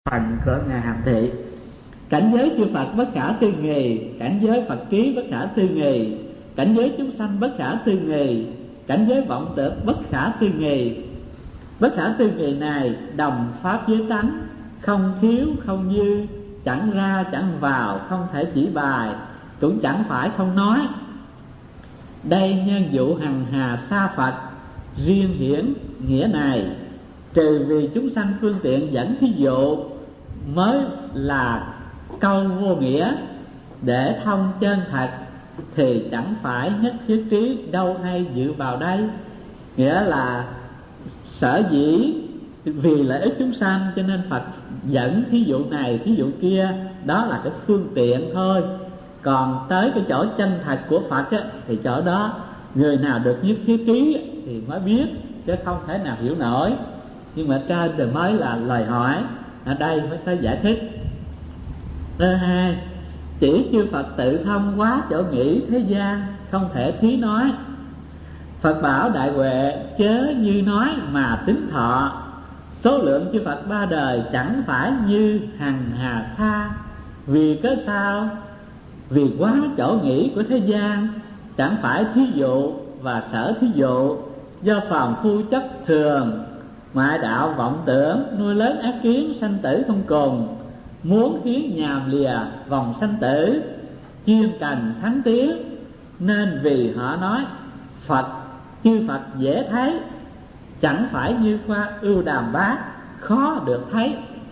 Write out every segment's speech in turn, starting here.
phần của ngài Hàm Thị. Cảnh giới chư Phật bất khả tư nghì, cảnh giới Phật trí bất khả tư nghì, cảnh giới chúng sanh bất khả tư nghì, cảnh giới vọng tưởng bất khả tư nghì. Bất khả tư nghì này đồng pháp giới tánh, không thiếu không dư, chẳng ra chẳng vào, không thể chỉ bài, cũng chẳng phải không nói. Đây nhân dụ hằng hà xa Phật, riêng hiển nghĩa này, trừ vì chúng sanh phương tiện dẫn thí dụ, mới là câu vô nghĩa. Để thông chân thật thì chẳng phải nhất thiết trí đâu hay dự vào đây. Nghĩa là sở dĩ vì lợi ích chúng sanh cho nên Phật dẫn thí dụ này thí dụ kia, đó là cái phương tiện thôi. Còn tới cái chỗ chân thật của Phật á, thì chỗ đó người nào được nhất thiết trí thì mới biết, chứ không thể nào hiểu nổi. Nhưng mà trên thì mới là lời hỏi, ở đây mới có giải thích. Thứ hai, chỉ chư Phật tự thông quá chỗ nghĩ thế gian, không thể thí nói. Phật bảo đại huệ chớ như nói mà tính thọ, số lượng chư Phật ba đời chẳng phải như hằng hà sa. Vì cớ sao? Vì quá chỗ nghĩ của thế gian, chẳng phải thí dụ và sở thí dụ, do phàm phu chấp thường, ngoại đạo vọng tưởng, nuôi lớn ác kiến, sanh tử không cùng, muốn khiến nhàm lìa vòng sanh tử, chuyên cần thắng tiếng. Nên vì họ nói Phật, chư Phật dễ thấy, chẳng phải như qua ưu đàm bát, khó được thấy.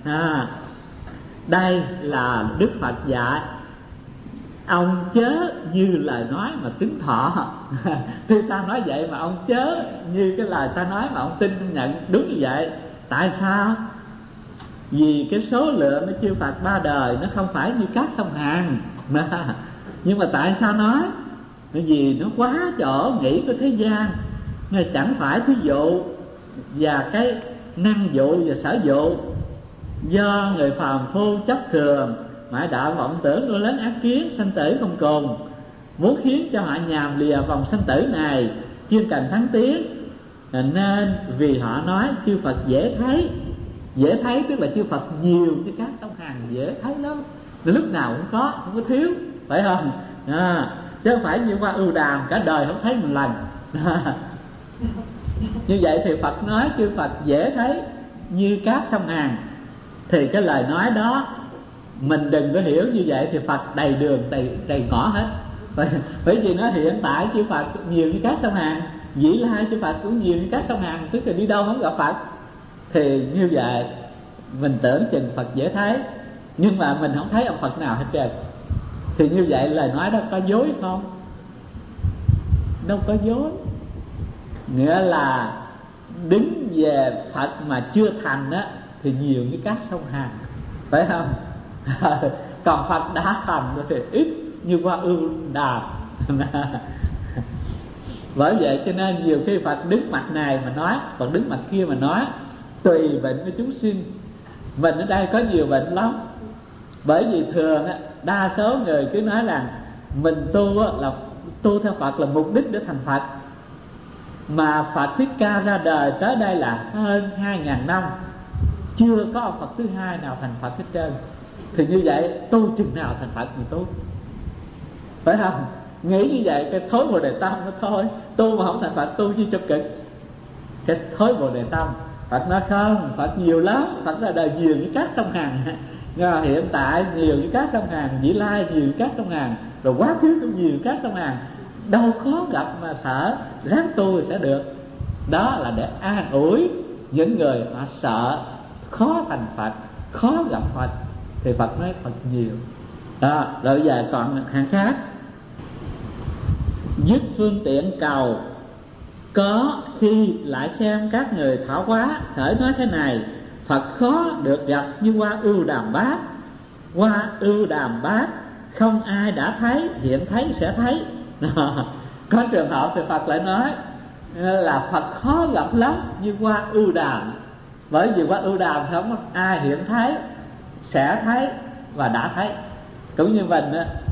Đây là Đức Phật dạy ông chớ như lời nói mà tính thọ. Thì ta nói vậy mà ông chớ như cái lời ta nói mà ông tin nhận đúng như vậy. Tại sao? Vì cái số lượng của chư Phật ba đời nó không phải như các sông Hàn. Nhưng mà tại sao nói? Vì nó quá chỗ nghĩ của thế gian, nó chẳng phải thí dụ và cái năng dụ và sở dụ, do người phàm phu chấp thường, ngoại đạo vọng tưởng, nuôi lớn ác kiến, sanh tử không cùng, muốn khiến cho họ nhàm lìa vòng sanh tử này, chuyên cần thắng tiếng. Nên vì họ nói chư Phật dễ thấy. Dễ thấy tức là chư Phật nhiều chứ các sông Hàn dễ thấy lắm, lúc nào cũng có, không có thiếu, phải không? Chứ không phải như qua ưu đàm cả đời không thấy một lần. Như vậy thì Phật nói chư Phật dễ thấy như các sông Hàn, thì cái lời nói đó mình đừng có hiểu như vậy thì Phật đầy đường đầy ngõ hết. Bởi vì nó hiện tại chư Phật nhiều như các sông Hàn, dĩ lai chư Phật cũng nhiều như các sông Hàn, tức là đi đâu không gặp Phật. Thì như vậy mình tưởng chừng Phật dễ thấy, nhưng mà mình không thấy ông Phật nào hết trơn. Thì như vậy lời nói đó có dối không? Đâu có dối. Nghĩa là đứng về Phật mà chưa thành á thì nhiều như các sông Hàn, phải không? Còn Phật đã thành rồi thì ít như qua ưu đàm. Bởi vậy cho nên nhiều khi Phật đứng mặt này mà nói, Phật đứng mặt kia mà nói, tùy bệnh của chúng sinh. Mình ở đây có nhiều bệnh lắm. Bởi vì thường đa số người cứ nói là mình tu là tu theo Phật là mục đích để thành Phật. Mà Phật Thích Ca ra đời tới đây là hơn 2.000 năm, chưa có ông Phật thứ hai nào thành Phật hết trơn. Thì như vậy tu chừng nào thành Phật thì tu, phải không? Nghĩ như vậy cái thối Bồ Đề Tâm nó thôi. Tu mà không thành Phật tu chi cho cực. Cái thối Bồ Đề Tâm. Phật nói không, Phật nhiều lắm. Phật ra đời nhiều như các sông Hàn. Hiện tại nhiều như các sông Hàn, Vĩ Lai nhiều như các sông Hàn, rồi quá khứ cũng nhiều như các sông Hàn. Đâu khó gặp mà sợ, ráng tu thì sẽ được. Đó là để an ủi những người họ sợ khó thành Phật, khó gặp Phật. Thì Phật nói Phật nhiều. Rồi bây giờ còn hàng khác. Dứt phương tiện cầu, có khi lại xem các người thảo quá, khởi nói thế này: Phật khó được gặp như qua ưu đàm bát. Qua ưu đàm bát không ai đã thấy, hiện thấy sẽ thấy. Có trường hợp thì Phật lại nói là Phật khó gặp lắm như qua ưu đàm. Bởi vì qua ưu đàm không ai hiện thấy, sẽ thấy và đã thấy. Cũng như mình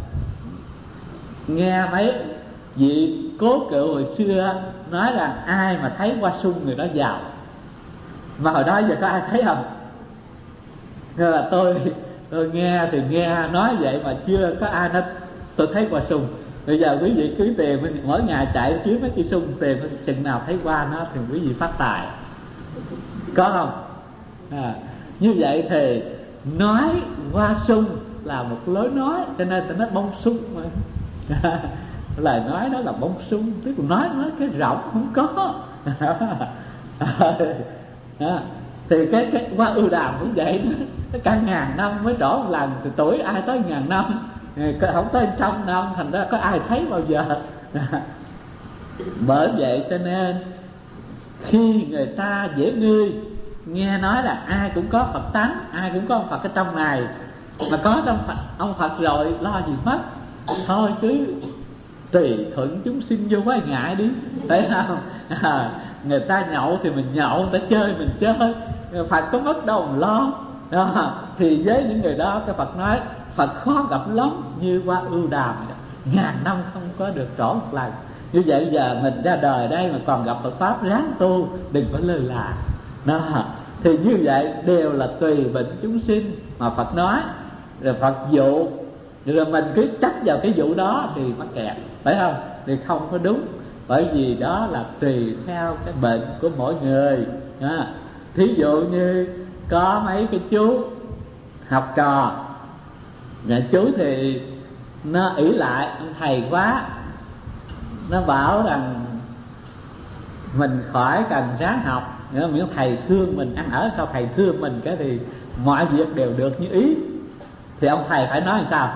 nghe mấy vị cố cựu hồi xưa nói rằng ai mà thấy qua sung người đó giàu. Mà hồi đó giờ có ai thấy không? Nên là tôi nghe thì nghe nói vậy mà chưa có ai nói tôi thấy qua sung. Bây giờ quý vị cứ tìm, mỗi ngày chạy kiếm mấy cây sung, tìm chừng nào thấy qua nó thì quý vị phát tài, có không? Như vậy thì nói qua sung là một lối nói, cho nên ta nói bông sung mà. Lời nói đó là bông sung, tức là nói cái rộng không có. Thì cái qua ưu đàm cũng vậy, cả ngàn năm mới trổ một lần, thì tuổi ai tới ngàn năm, không tới 100 năm, thành ra có ai thấy bao giờ. Bởi vậy cho nên khi người ta dễ ngươi nghe nói là ai cũng có Phật tánh, ai cũng có ông Phật ở trong này, mà có trong ông Phật rồi lo gì mất, thôi cứ tùy thuận chúng sinh vô quái ngại đi, phải không? Người ta nhậu thì mình nhậu, người ta chơi mình chơi, Phật có mất đâu mà lo. Thì với những người đó cái Phật nói Phật khó gặp lắm, như qua ưu đàm ngàn năm không có được trổ một lần. Như vậy giờ mình ra đời đây mà còn gặp Phật pháp, ráng tu, đừng có lơ là. Thì như vậy đều là tùy bệnh chúng sinh mà Phật nói, rồi Phật dụ, rồi mình cứ chấp vào cái vụ đó thì mắc kẹt, phải không? Thì không có đúng, bởi vì đó là tùy theo cái bệnh của mỗi người. Thí dụ như có mấy cái chú học trò, nhà chú thì nó ỷ lại ông thầy quá, nó bảo rằng mình khỏi cần ráng học, miễn thầy thương mình, ăn ở sao thầy thương mình cái thì mọi việc đều được như ý. Thì ông thầy phải nói làm sao?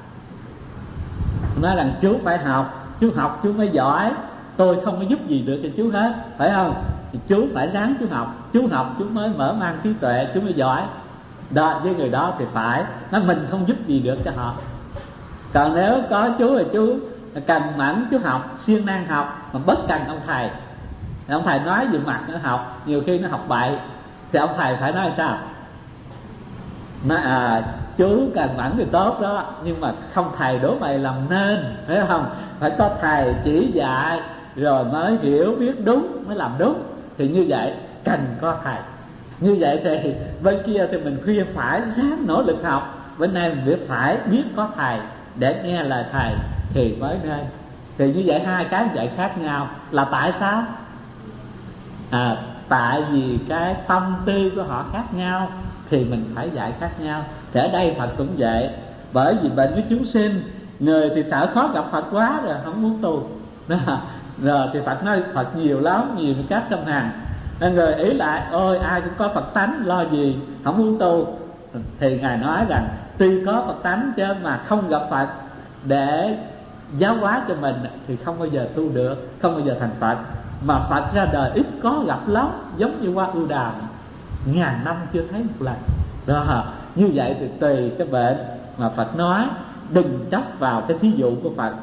Nói rằng chú phải học, chú học chú mới giỏi, tôi không có giúp gì được cho chú hết, phải không? Thì chú phải ráng chú học chú mới mở mang trí tuệ, chú mới giỏi. Đó, với người đó thì phải nói mình không giúp gì được cho họ. Còn nếu có chú là chú cần mẫn, chú học, siêng năng học mà bất cần ông thầy, thì ông thầy nói gì mặt nó học, nhiều khi nó học bậy, thì ông thầy phải nói sao? Nói chú cần mẫn thì tốt đó, nhưng mà không thầy đố mày làm nên, phải không? Phải có thầy chỉ dạy rồi mới hiểu biết đúng, mới làm đúng. Thì như vậy cần có thầy. Như vậy thì bên kia thì mình khuyên phải ráng nỗ lực học, bên này mình phải biết có thầy để nghe lời thầy thì mới nên. Thì như vậy hai cái dạy khác nhau là tại sao? Tại vì cái tâm tư của họ khác nhau thì mình phải dạy khác nhau. Thì ở đây Phật cũng vậy, bởi vì bệnh của chúng sinh, người thì sợ khó gặp Phật quá rồi không muốn tu. Rồi thì Phật nói Phật nhiều lắm, nhiều các sông hàng, người ý lại ôi ai cũng có Phật tánh, lo gì không muốn tu. Thì Ngài nói rằng tuy có Phật tánh chứ mà không gặp Phật để giáo hóa cho mình thì không bao giờ tu được, không bao giờ thành Phật. Mà Phật ra đời ít có gặp lắm, giống như qua ưu đàm ngàn năm chưa thấy một lần đó. Như vậy thì tùy cái bệnh mà Phật nói, đừng chấp vào cái thí dụ của Phật.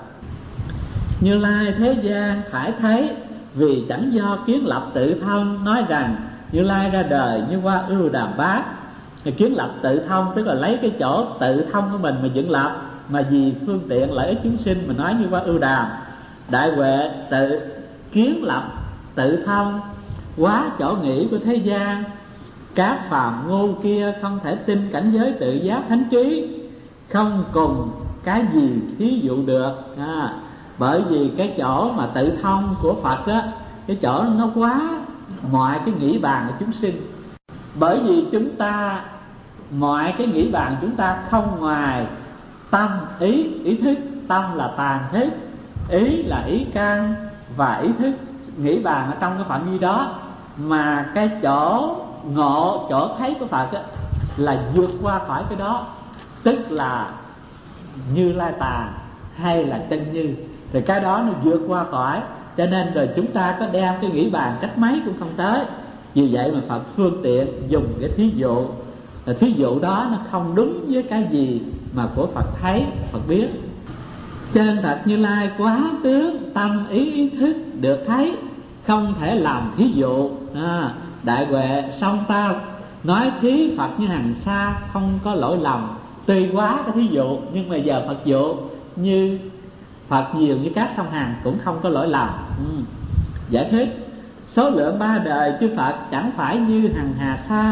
Như Lai thế gian phải thấy, vì chẳng do kiến lập tự thông. Nói rằng Như Lai ra đời như qua ưu đàm bát. Kiến lập tự thông tức là lấy cái chỗ tự thông của mình mà dựng lập, mà vì phương tiện lợi ích chúng sinh mà nói như qua ưu đàm. Đại huệ tự kiến lập tự thông, quá chỗ nghĩ của thế gian. Các phàm ngu kia không thể tin cảnh giới tự giác thánh trí, không cùng cái gì thí dụ được. Bởi vì cái chỗ mà tự thông của Phật á, cái chỗ nó quá mọi cái nghĩ bàn của chúng sinh. Bởi vì chúng ta mọi cái nghĩ bàn chúng ta không ngoài tâm, ý thức. Tâm là tàn thức, ý là ý can và ý thức nghĩ bàn ở trong cái phạm vi đó. Mà cái chỗ ngộ, chỗ thấy của Phật á, là vượt qua khỏi cái đó, tức là Như Lai tàn hay là chân như, thì cái đó nó vượt qua khỏi. Cho nên rồi chúng ta có đem cái nghĩ bàn cách mấy cũng không tới. Vì vậy mà Phật phương tiện dùng cái thí dụ, thí dụ đó nó không đúng với cái gì mà của Phật thấy, Phật biết. Chân thật Như Lai quá tướng, tâm ý thức được thấy, không thể làm thí dụ. Đại huệ song ta nói thí Phật như hằng xa, không có lỗi lầm. Tuy quá cái thí dụ, nhưng mà giờ Phật dụ như Phật nhiều như các sông Hằng cũng không có lỗi lầm. Giải thích số lượng ba đời chư Phật chẳng phải như hằng hà xa,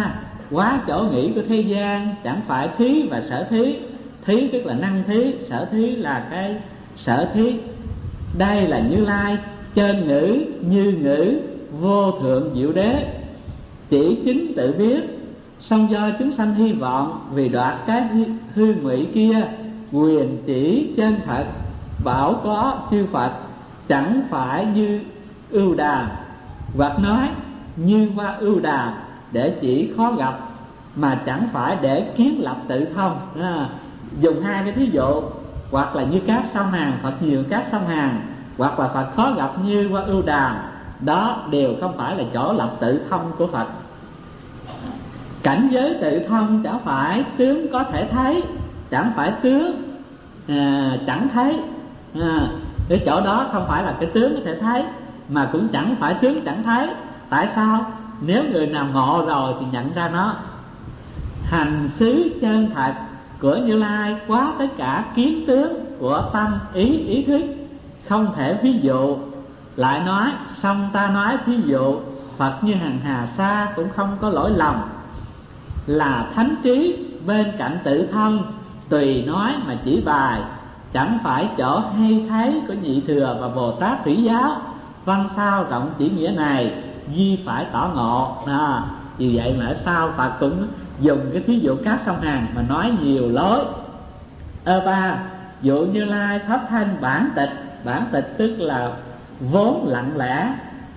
quá chỗ nghĩ của thế gian, chẳng phải thí và sở thí. Thí tức là năng thí, sở thí là cái sở thí. Đây là Như Lai trên ngữ, như ngữ, vô thượng diệu đế, chỉ chính tự biết. Song do chúng sanh hy vọng vì đoạt cái hư ngụy kia, quyền chỉ chân thật bảo có chư Phật, chẳng phải như ưu đàm, hoặc nói như qua ưu đàm để chỉ khó gặp, mà chẳng phải để kiến lập tự thông. Dùng hai cái thí dụ, hoặc là như cát sông Hàn, Phật nhiều cát sông Hàn, hoặc là Phật khó gặp như qua ưu đàm, đó đều không phải là chỗ lập tự thông của Phật. Cảnh giới tự thông chẳng phải tướng có thể thấy, chẳng phải tướng chẳng thấy. Cái chỗ đó không phải là cái tướng có thể thấy, mà cũng chẳng phải tướng chẳng thấy. Tại sao? Nếu người nào ngộ rồi thì nhận ra nó. Hành xứ chân thật của Như Lai quá tất cả kiến tướng của tâm ý thức, không thể ví dụ. Lại nói, song ta nói ví dụ, Phật như hằng hà sa cũng không có lỗi lầm, là thánh trí bên cạnh tự thân, tùy nói mà chỉ bài, chẳng phải chỗ hay thấy của Nhị Thừa và Bồ Tát Thủy Giáo. Văn sao rộng chỉ nghĩa này, duy phải tỏ ngộ. Vì vậy mà ở sau Phật cũng dùng cái thí dụ cát sông Hàn mà nói nhiều lối. Ba, dụ Như Lai pháp thân bản tịch. Bản tịch tức là vốn lặng lẽ.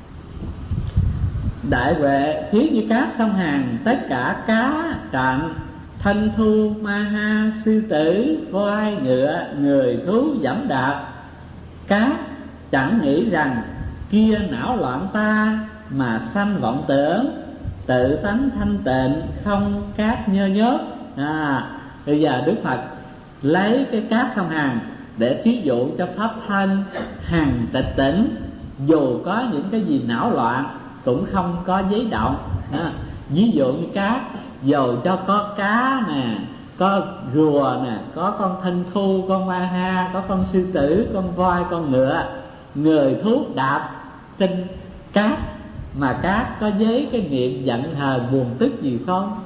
Đại huệ thí như cát sông Hàn, tất cả cá trạm, thanh thu, ma ha, sư tử, voi, ngựa, người, thú dẫm đạp. Cá chẳng nghĩ rằng kia não loạn ta, mà sanh vọng tưởng, tự tánh thanh tịnh, không cát nhơ nhớp. Bây giờ Đức Phật lấy cái cát sông Hàn để thí dụ cho pháp thân hằng tịch tỉnh, dù có những cái gì não loạn cũng không có giấy động. Ví dụ như cát, dù cho có cá nè, có rùa nè, có con thanh thu, con ma ha, có con sư tử, con voi, con ngựa, người, thú đạp trên cát, mà cát có giấy cái niệm giận hờn buồn tức gì không?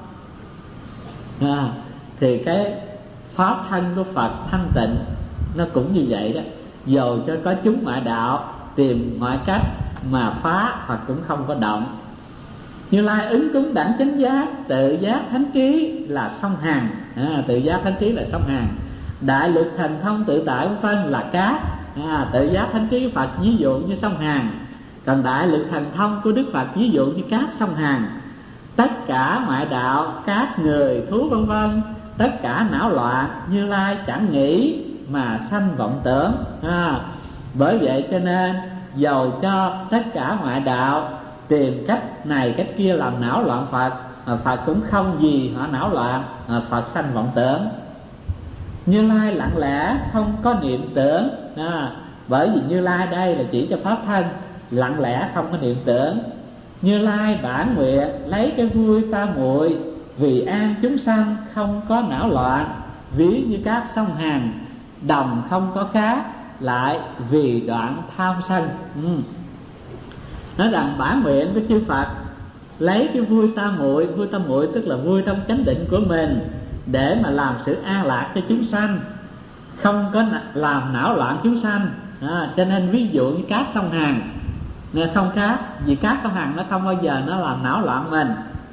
Thì cái pháp thân của Phật thanh tịnh nó cũng như vậy đó. Dù cho có chúng ngoại đạo tìm mọi cách mà phá, Phật cũng không có động. Như Lai ứng cúng đẳng chánh giác, tự giác thánh trí là sông Hàn. Tự giác thánh trí là sông Hàn. Đại lực thành thông tự tại phân là cát. Tự giác thánh trí của Phật ví dụ như sông Hàn, còn đại lực thành thông của Đức Phật ví dụ như cát sông Hàn. Tất cả ngoại đạo, các người, thú vân vân, tất cả não loạn, Như Lai chẳng nghĩ mà sanh vọng tưởng. Bởi vậy cho nên dầu cho tất cả ngoại đạo tìm cách này cách kia làm não loạn Phật, Phật cũng không gì họ não loạn, Phật sanh vọng tưởng. Như Lai lặng lẽ không có niệm tưởng. Bởi vì Như Lai đây là chỉ cho pháp thân, lặng lẽ không có niệm tưởng. Như Lai bản nguyện lấy cái vui ta muội, vì an chúng sanh không có não loạn. Ví như các sông Hàn, đồng không có khác, lại vì đoạn tham sân. Nói rằng bản nguyện của chư Phật lấy cái vui ta muội tức là vui trong chánh định của mình, để mà làm sự an lạc cho chúng sanh, không có làm não loạn chúng sanh. Cho nên ví dụ như cát sông Hàn, sông cát, vì cát sông Hàn nó không bao giờ nó làm não loạn mình,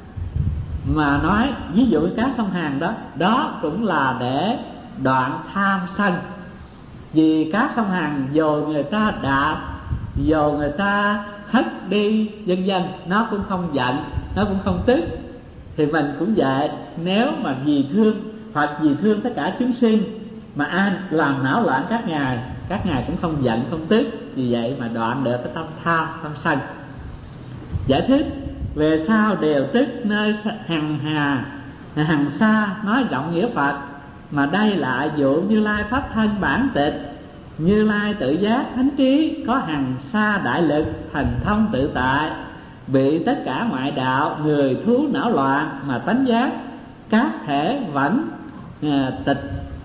mà nói ví dụ cát sông Hàn đó, đó cũng là để đoạn tham sân. Vì cát sông Hàn dù người ta đạp, dù người ta hất đi vân vân, nó cũng không giận, nó cũng không tức. Thì mình cũng vậy, nếu mà vì thương Phật, vì thương tất cả chúng sinh mà ai làm não loạn các ngài cũng không giận không tức. Vì vậy mà đoạn được cái tâm tham tâm sân. Giải thích về sau đều tức nơi hằng hà hằng sa, nói rộng nghĩa Phật, mà đây là dụ Như Lai pháp thân bản tịch. Như Lai tự giác thánh trí, có hằng sa đại lực, thành thông tự tại, bị tất cả ngoại đạo người thú não loạn, mà tánh giác các thể vẫn tịch.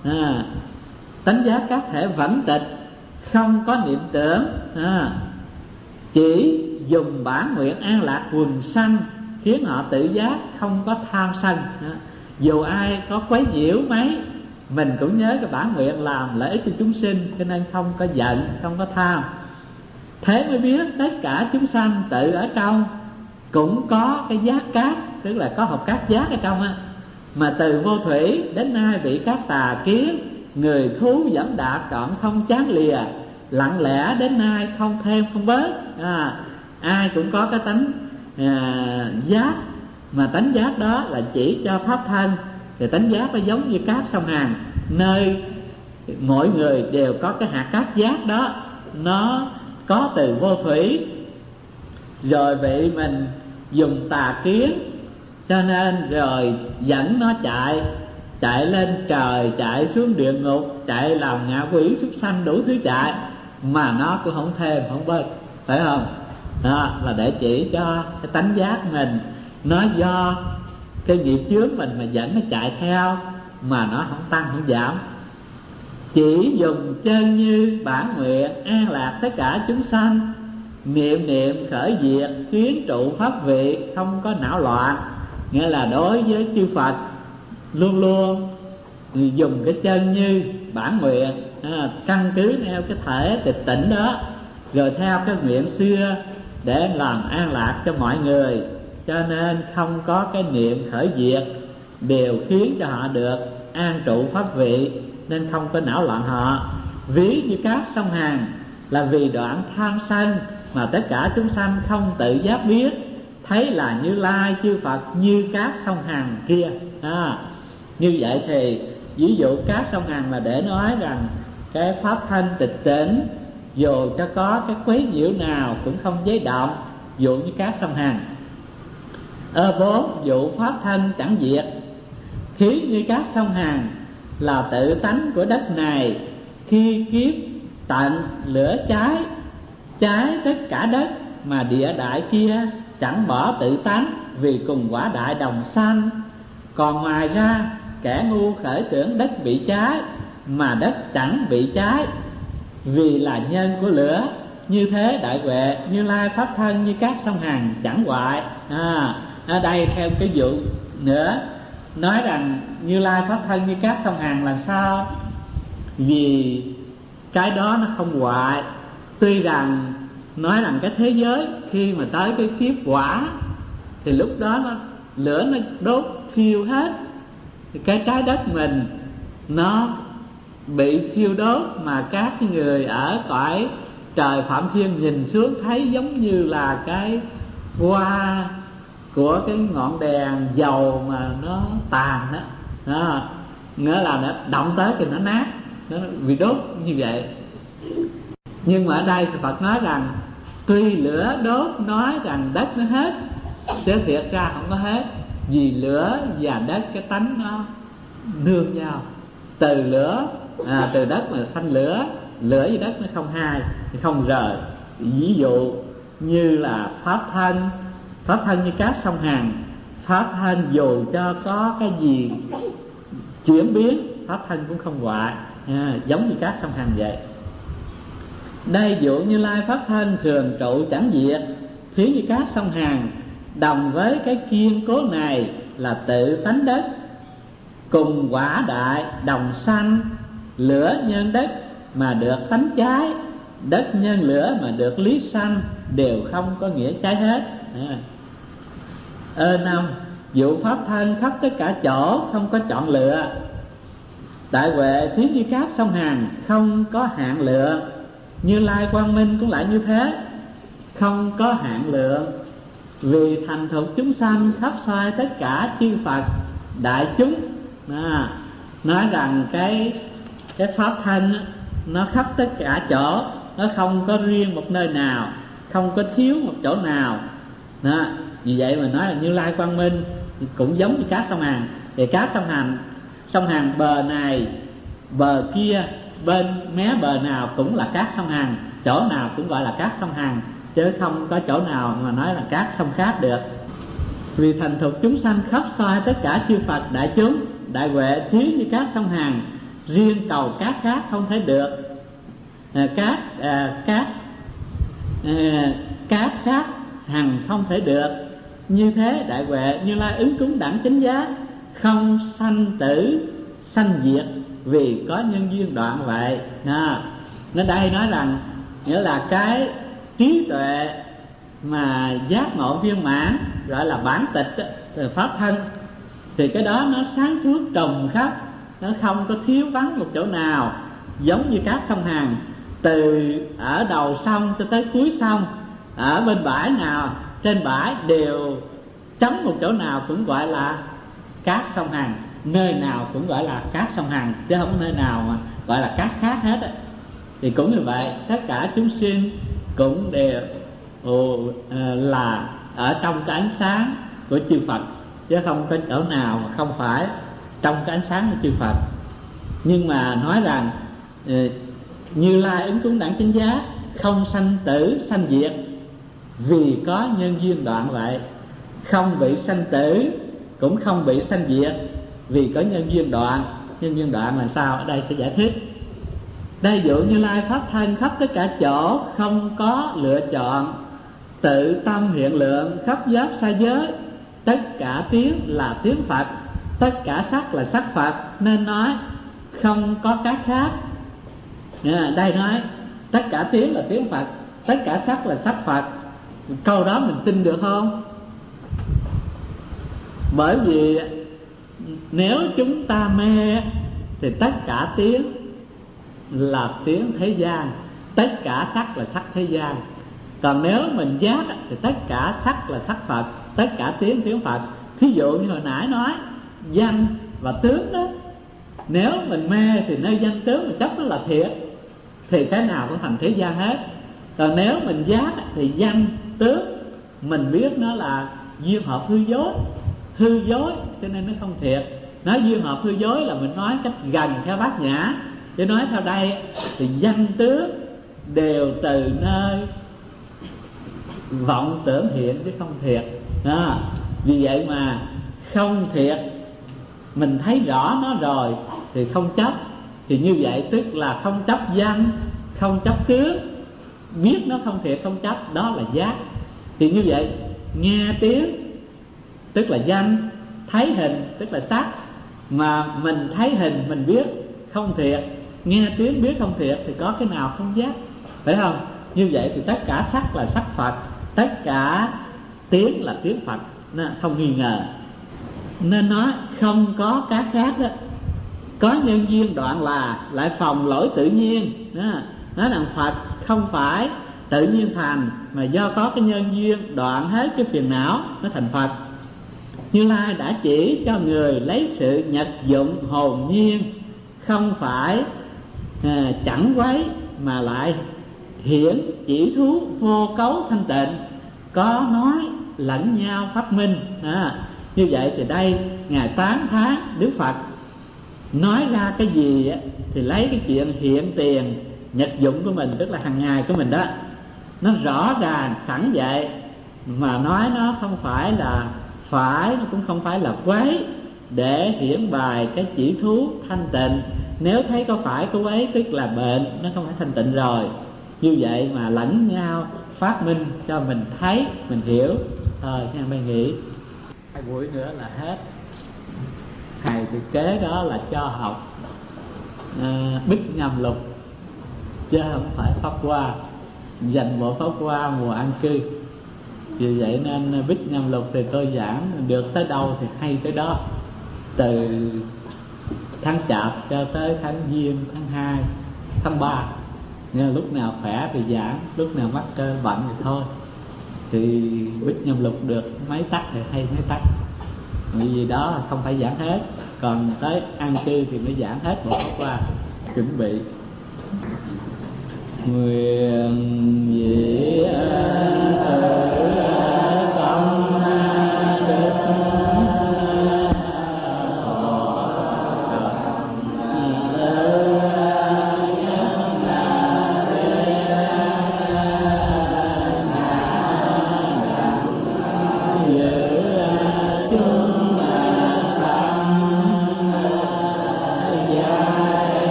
Tánh giác các thể vẫn tịch, không có niệm tưởng. Chỉ dùng bản nguyện an lạc quần sanh, khiến họ tự giác không có tham sân. Dù ai có quấy nhiễu mấy, mình cũng nhớ cái bản nguyện làm lợi ích cho chúng sinh, cho nên không có giận, không có tham. Thế mới biết tất cả chúng sanh tự ở trong cũng có cái giác cát, tức là có hộp cát giác ở trong á. Mà từ vô thủy đến nay bị các tà kiến, người thú dẫm đạp trọn không chán lìa, lặng lẽ đến nay không thêm không bớt. Ai cũng có cái tánh giác, mà tánh giác đó là chỉ cho pháp thân. Thì tánh giác nó giống như cát sông Hàn, nơi mỗi người đều có cái hạt cát giác đó, nó có từ vô thủy. Rồi bị mình dùng tà kiến, cho nên rồi dẫn nó chạy lên trời, chạy xuống địa ngục, chạy làm ngạ quỷ súc sanh đủ thứ chạy, mà nó cũng không thêm không bớt, phải không? Đó là để chỉ cho cái tánh giác mình, nó do cái nghiệp chướng mình mà dẫn nó chạy theo, mà nó không tăng không giảm. Chỉ dùng chân như bản nguyện an lạc tất cả chúng sanh, niệm niệm khởi diệt khiến trụ pháp vị không có não loạn. Nghĩa là đối với chư Phật luôn luôn dùng cái chân như bản nguyện, căn cứ theo cái thể tịch tỉnh đó, rồi theo cái nguyện xưa để làm an lạc cho mọi người. Cho nên không có cái niệm khởi diệt, đều khiến cho họ được an trụ pháp vị, nên không có não loạn họ. Ví như cát sông Hàn là vì đoạn tham sân mà tất cả chúng sanh không tự giác biết, thấy là Như Lai chư Phật như cát sông Hàn kia. Như vậy thì ví dụ cát sông Hàn là để nói rằng cái pháp thân tịch tỉnh, dù cho có cái quấy nhiễu nào cũng không giấy động, dụ như cát sông Hàn. Bốn dụ pháp thân chẳng diệt, khí như cát sông Hàn là tự tánh của đất này, khi kiếp tận lửa cháy tất cả đất, mà địa đại kia chẳng bỏ tự tánh, vì cùng quả đại đồng sanh. Còn ngoài ra kẻ ngu khởi tưởng đất bị cháy, mà đất chẳng bị cháy, vì là nhân của lửa. Như thế đại huệ Như Lai pháp thân như cát sông Hàn chẳng hoại. Ở đây theo cái vụ nữa nói rằng Như Lai pháp thân như cát sông Hàn là sao? Vì cái đó nó không hoại. Tuy rằng nói rằng cái thế giới khi mà tới cái kiếp quả thì lúc đó lửa nó đốt thiêu hết, thì cái trái đất mình nó bị thiêu đốt, mà các người ở cõi trời Phạm Thiên nhìn xuống thấy giống như là cái hoa của cái ngọn đèn dầu mà nó tàn đó. Nghĩa là nó động tới thì nó nát, nó bị đốt như vậy. Nhưng mà ở đây thì Phật nói rằng tuy lửa đốt nói rằng đất nó hết, chứ thiệt ra không có hết. Vì lửa và đất cái tánh nó nương nhau. Từ lửa từ đất mà sanh lửa, lửa với đất nó không hai thì không rời. Ví dụ như là pháp thân như cát sông Hàn. Pháp thân dù cho có cái gì chuyển biến, pháp thân cũng không hoại, giống như cát sông Hàn vậy. Đây dụ Như Lai pháp thân thường trụ chẳng diệt, thí như cát sông Hàn, đồng với cái kiên cố này là tự tánh đất, cùng quả đại đồng sanh. Lửa nhân đất mà được tánh cháy, đất nhân lửa mà được lý sanh, đều không có nghĩa cháy hết. Năm dụ pháp thân khắp tất cả chỗ, không có chọn lựa. Đại huệ thí như cát sông Hàn, không có hạn lượng. Như Lai Quang Minh cũng lại như thế, không có hạn lượng. Vì thành thục chúng sanh khắp xoay tất cả chư Phật đại chúng. Nói rằng cái pháp thân nó khắp tất cả chỗ, nó không có riêng một nơi nào, không có thiếu một chỗ nào. Vì vậy mà nói là Như Lai Quang Minh cũng giống như cát sông Hàn. Thì cát sông Hàn bờ này bờ kia, bên mé bờ nào cũng là cát sông Hàn, chỗ nào cũng gọi là cát sông Hàn, chứ không có chỗ nào mà nói là cát sông khác được. Vì thành thục chúng sanh khắp xoay tất cả chư Phật đại chúng, đại huệ thiếu như cát sông Hàn, riêng cầu cát khác không thể được. Cát khác hằng không thể được. Như thế đại huệ Như Lai ứng cúng đẳng chánh giác, không sanh tử sanh diệt, vì có nhân duyên đoạn vậy. Nó đây nói rằng nghĩa là cái trí tuệ mà giác ngộ viên mãn, gọi là bản tịch pháp thân, thì cái đó nó sáng suốt trùng khắp, nó không có thiếu vắng một chỗ nào, giống như các sông Hằng, từ ở đầu sông cho tới cuối sông, ở bên bãi nào trên bãi đều chấm một chỗ nào cũng gọi là cát sông Hằng, nơi nào cũng gọi là cát sông Hằng, chứ không có nơi nào mà gọi là cát khác hết á. Thì cũng như vậy, tất cả chúng sinh cũng đều là ở trong cái ánh sáng của chư Phật, chứ không có chỗ nào mà không phải trong cái ánh sáng của chư Phật. Nhưng mà nói rằng Như Lai ứng cúng đẳng chánh giác, không sanh tử sanh diệt, vì có nhân duyên đoạn vậy. Không bị sanh tử cũng không bị sanh diệt, vì có nhân duyên đoạn. Nhân duyên đoạn là sao? Ở đây sẽ giải thích. Đây dụ Như Lai pháp thân khắp tất cả chỗ, không có lựa chọn, tự tâm hiện lượng khắp giới sa giới. Tất cả tiếng là tiếng Phật, tất cả sắc là sắc Phật, nên nói không có cái khác. Đây nói tất cả tiếng là tiếng Phật, tất cả sắc là sắc Phật. Câu đó mình tin được không? Bởi vì nếu chúng ta mê thì tất cả tiếng là tiếng thế gian, tất cả sắc là sắc thế gian. Còn nếu mình giác thì tất cả sắc là sắc Phật, tất cả tiếng tiếng Phật. Thí dụ như hồi nãy nói danh và tướng đó, nếu mình mê thì nơi danh tướng mà chấp nó là thiệt, thì cái nào cũng thành thế gian hết. Còn nếu mình giác thì danh tướng mình biết nó là duyên hợp hư dối, hư dối cho nên nó không thiệt. Nói duyên hợp hư dối là mình nói cách gần theo Bát Nhã, chứ nói theo đây thì danh tướng đều từ nơi vọng tưởng hiện chứ không thiệt. Vì vậy mà không thiệt, mình thấy rõ nó rồi thì không chấp. Thì như vậy tức là không chấp danh, không chấp tướng, biết nó không thiệt không chấp, đó là giác. Thì như vậy nghe tiếng tức là danh, thấy hình tức là sắc, mà mình thấy hình mình biết không thiệt, nghe tiếng biết không thiệt, thì có cái nào không giác, phải không? Như vậy thì tất cả sắc là sắc Phật, tất cả tiếng là tiếng Phật, không nghi ngờ. Nên nói không có cái khác đó. Có nhân duyên đoạn là lại phòng lỗi tự nhiên. Nói rằng Phật không phải tự nhiên thành, mà do có cái nhân duyên đoạn hết cái phiền não nó thành Phật. Như Lai đã chỉ cho người lấy sự nhật dụng hồn nhiên, không phải chẳng quấy mà lại hiển chỉ thú vô cấu thanh tịnh, có nói lẫn nhau pháp minh. Như vậy thì đây ngài tán thán Đức Phật nói ra cái gì thì lấy cái chuyện hiện tiền nhật dụng của mình, tức là hàng ngày của mình đó, nó rõ ràng sẵn vậy, mà nói nó không phải là phải, nó cũng không phải là quấy, để hiển bài cái chỉ thú thanh tịnh. Nếu thấy có phải có quấy tức là bệnh, nó không phải thanh tịnh rồi. Như vậy mà lẫn nhau phát minh cho mình thấy, mình hiểu. Thôi nha, mày nghĩ 2 buổi nữa là hết. Thầy thì kế đó là cho học Bích Nhâm Lục, chứ không phải Pháp Hoa, dành bộ Pháp Hoa mùa an cư. Vì vậy nên Bích Nhâm Lục thì tôi giảng được tới đâu thì hay tới đó, từ tháng Chạp cho tới tháng Giêng, tháng 2, tháng 3. Nên lúc nào khỏe thì giảng, lúc nào mắc cơ bận thì thôi. Thì Bích Nhâm Lục được mấy tắc thì hay mấy tắc, vì đó không phải giảng hết. Còn tới an cư thì mới giảng hết một Pháp Hoa. Chuẩn bị nguyện vị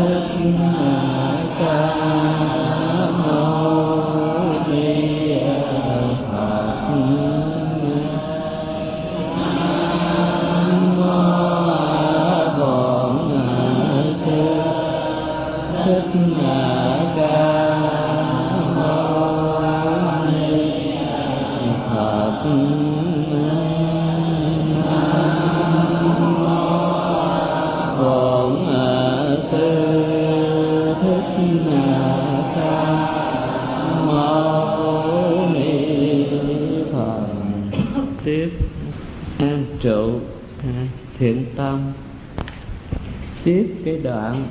Thiện tâm. Tiếp cái đoạn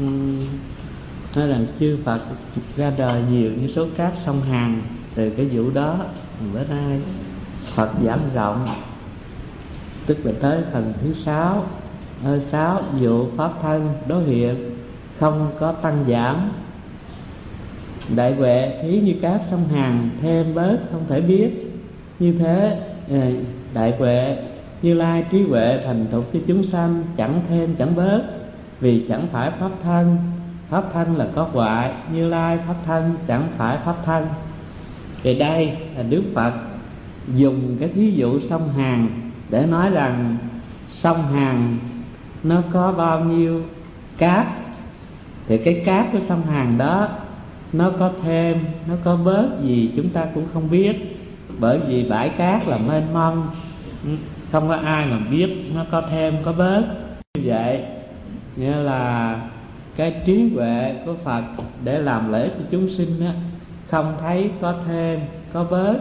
nói rằng chư Phật ra đời nhiều như số cát sông Hằng. Từ cái vụ đó bữa nay Phật giảm rộng, tức là tới phần thứ 6, 6 vụ pháp thân đối hiện không có tăng giảm. Đại huệ thí như cát sông Hằng, thêm bớt không thể biết. Như thế đại huệ Như Lai trí huệ thành thục cho chúng sanh, chẳng thêm chẳng bớt, vì chẳng phải pháp thân. Pháp thân là có hoại, Như Lai pháp thân chẳng phải pháp thân. Thì đây là Đức Phật dùng cái thí dụ sông Hằng để nói rằng sông Hằng nó có bao nhiêu cát, thì cái cát của sông Hằng đó nó có thêm, nó có bớt gì chúng ta cũng không biết. Bởi vì bãi cát là mênh mông, không có ai mà biết nó có thêm có bớt. Như vậy nghĩa là cái trí huệ của Phật để làm lễ cho chúng sinh á, không thấy có thêm có bớt,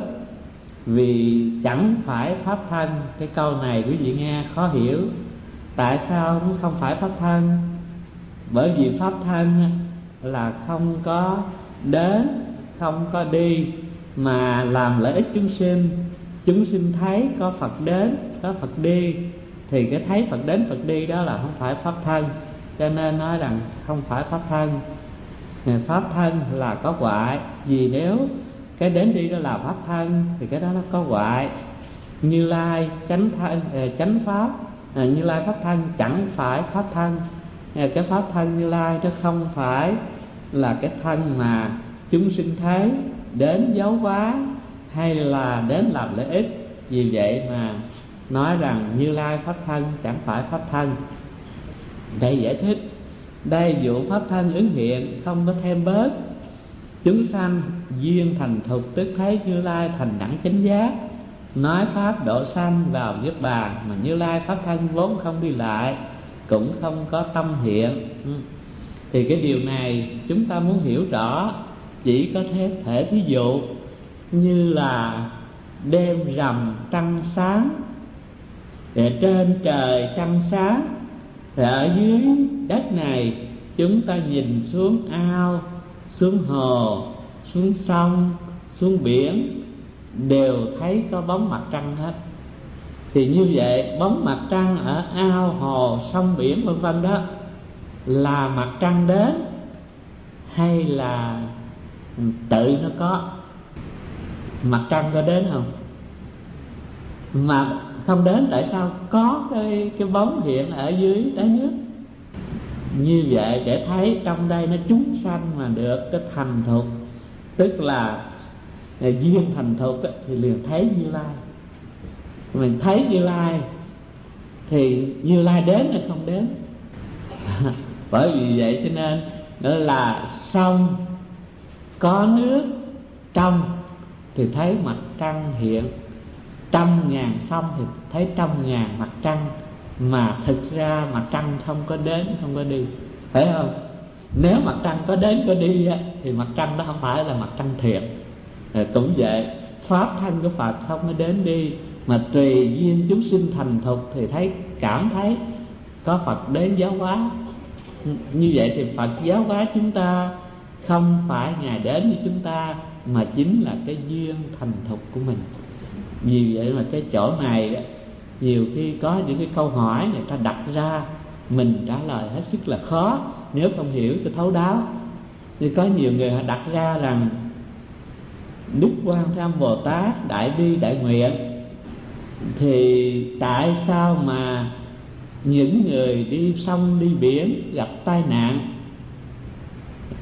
vì chẳng phải pháp thân. Cái câu này quý vị nghe khó hiểu. Tại sao nó không phải pháp thân? Bởi vì pháp thân là không có đến, không có đi, mà làm lợi ích chúng sinh. Chúng sinh thấy có Phật đến, có Phật đi, thì cái thấy Phật đến Phật đi đó là không phải pháp thân. Cho nên nói rằng không phải pháp thân. Pháp thân là có hoại, vì nếu cái đến đi đó là pháp thân thì cái đó nó có hoại. Như Lai chánh thân, chánh pháp, Như Lai pháp thân chẳng phải pháp thân. Cái pháp thân Như Lai nó không phải là cái thân mà chúng sinh thấy đến giáo hóa hay là đến làm lợi ích. Vì vậy mà nói rằng Như Lai pháp thân chẳng phải pháp thân. Đây giải thích, đây vụ pháp thân ứng hiện không có thêm bớt. Chúng sanh duyên thành thục, tức thấy Như Lai thành đẳng chánh giác, nói pháp độ sanh vào niết bàn. Mà Như Lai pháp thân vốn không đi lại, cũng không có tâm hiện. Thì cái điều này chúng ta muốn hiểu rõ, chỉ có thể thí dụ như là đêm rằm trăng sáng, trên trời trăng sáng, thì ở dưới đất này chúng ta nhìn xuống ao, xuống hồ, xuống sông, xuống biển, đều thấy có bóng mặt trăng hết. Thì như vậy bóng mặt trăng ở ao, hồ, sông, biển vân vân đó là mặt trăng đến hay là tự nó có? Mặt trăng có đến không? Mà không đến tại sao có cái bóng hiện ở dưới đáy nước? Như vậy để thấy trong đây nó chúng sanh mà được cái thành thục, tức là duyên thành thục thì liền thấy Như Lai. Mình thấy Như Lai thì Như Lai đến hay không đến? Bởi vì vậy cho nên đó là sông có nước trong thì thấy mặt trăng hiện, 100.000 sông thì thấy 100.000 mặt trăng. Mà thực ra mặt trăng không có đến, không có đi, phải không? Nếu mặt trăng có đến có đi thì mặt trăng đó không phải là mặt trăng thiệt. Cũng vậy, pháp thân của Phật không có đến đi, mà tùy duyên chúng sinh thành thục thì thấy, cảm thấy có Phật đến giáo hóa. Như vậy thì Phật giáo hóa chúng ta không phải Ngài đến với chúng ta, mà chính là cái duyên thành thục của mình. Vì vậy mà cái chỗ này đó, nhiều khi có những cái câu hỏi người ta đặt ra, mình trả lời hết sức là khó nếu không hiểu cho thấu đáo. Thì có nhiều người họ đặt ra rằng Đức Quan Thế Âm Bồ Tát đại bi đại nguyện, thì tại sao mà những người đi sông đi biển gặp tai nạn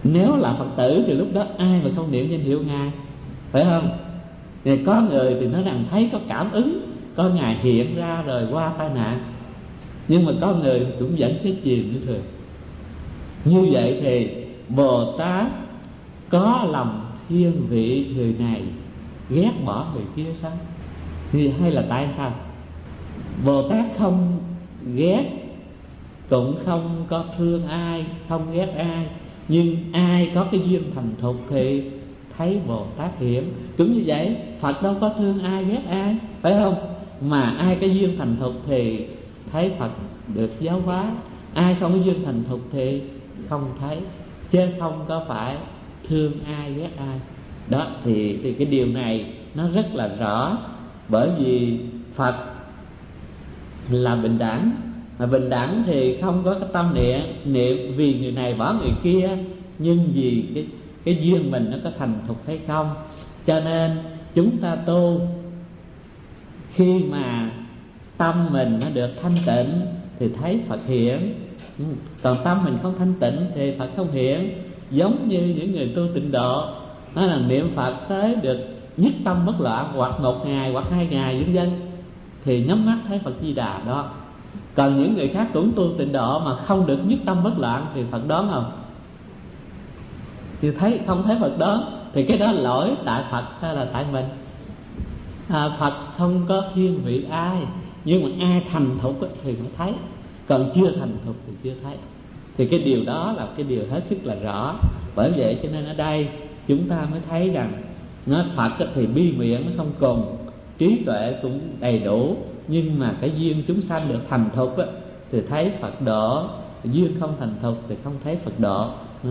Nếu là Phật tử thì lúc đó ai mà không niệm danh hiệu Ngài, phải không? Thì có người thì nó rằng thấy có cảm ứng, có Ngài hiện ra rồi qua tai nạn, nhưng mà có người cũng vẫn cái chìm như thường. Như vậy thì Bồ Tát có lòng thiên vị người này, ghét bỏ người kia sao? Thì hay là tại sao? Bồ Tát không ghét, cũng không có thương ai, không ghét ai, nhưng ai có cái duyên thành thục thì thấy Bồ Tát hiện. Cũng như vậy, Phật đâu có thương ai ghét ai, phải không? Mà ai cái duyên thành thục thì thấy Phật được giáo hóa, ai không có duyên thành thục thì không thấy, chứ không có phải thương ai ghét ai. Đó thì cái điều này nó rất là rõ, bởi vì Phật là bình đẳng, mà bình đẳng thì không có cái tâm niệm vì người này bỏ người kia, nhưng vì cái duyên mình nó có thành thục hay không. Cho nên chúng ta tu, khi mà tâm mình nó được thanh tịnh thì thấy Phật hiện, còn tâm mình không thanh tịnh thì Phật không hiện. Giống như những người tu tịnh độ, nó là niệm Phật tới được nhất tâm bất loạn, hoặc 1 ngày hoặc 2 ngày vân vân, thì nhắm mắt thấy Phật Di Đà đó. Còn những người khác cũng tu tịnh độ mà không được nhất tâm bất loạn thì Phật đón không? Thì không thấy Phật đón, thì cái đó lỗi tại Phật hay là tại mình? Phật không có thiên vị ai, nhưng mà ai thành thục thì mới thấy, còn chưa thành thục thì chưa thấy. Thì cái điều đó là cái điều hết sức là rõ. Bởi vậy cho nên ở đây chúng ta mới thấy rằng nói Phật thì bi nguyện nó không cùng, trí tuệ cũng đầy đủ, nhưng mà cái duyên chúng sanh được thành thục thì thấy Phật độ, duyên không thành thục thì không thấy Phật độ.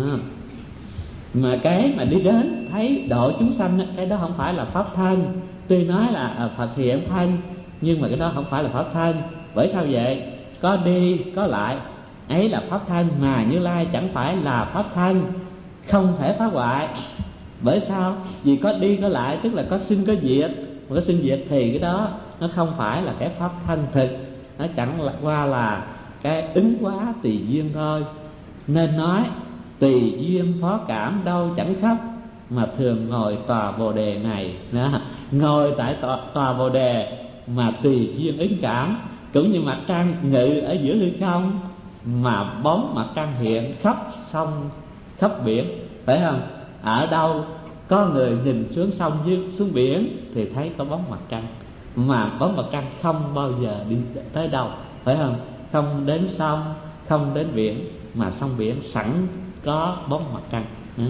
Mà cái mà đi đến thấy độ chúng sanh, cái đó không phải là pháp thân. Tuy nói là Phật hiện thân, nhưng mà cái đó không phải là pháp thân. Bởi sao vậy? Có đi có lại, ấy là pháp thân, mà Như Lai chẳng phải là pháp thân, không thể phá hoại. Bởi sao? Vì có đi có lại, tức là có sinh có diệt. Mà có sinh diệt thì cái đó nó không phải là cái pháp thân thực, nó chẳng qua là cái ứng hóa tùy duyên thôi. Nên nói tùy duyên phó cảm đâu chẳng khắp, mà thường ngồi tòa Bồ Đề này. Ngồi tại tòa Bồ Đề mà tùy duyên ứng cảm. Cũng như mặt trăng ngự ở giữa hư không, mà bóng mặt trăng hiện khắp sông khắp biển, phải không? Ở đâu có người nhìn xuống sông xuống biển thì thấy có bóng mặt trăng, mà bóng mặt trăng không bao giờ đi tới đâu, phải không? Không đến sông, không đến biển, mà sông biển sẵn có bóng mặt trăng.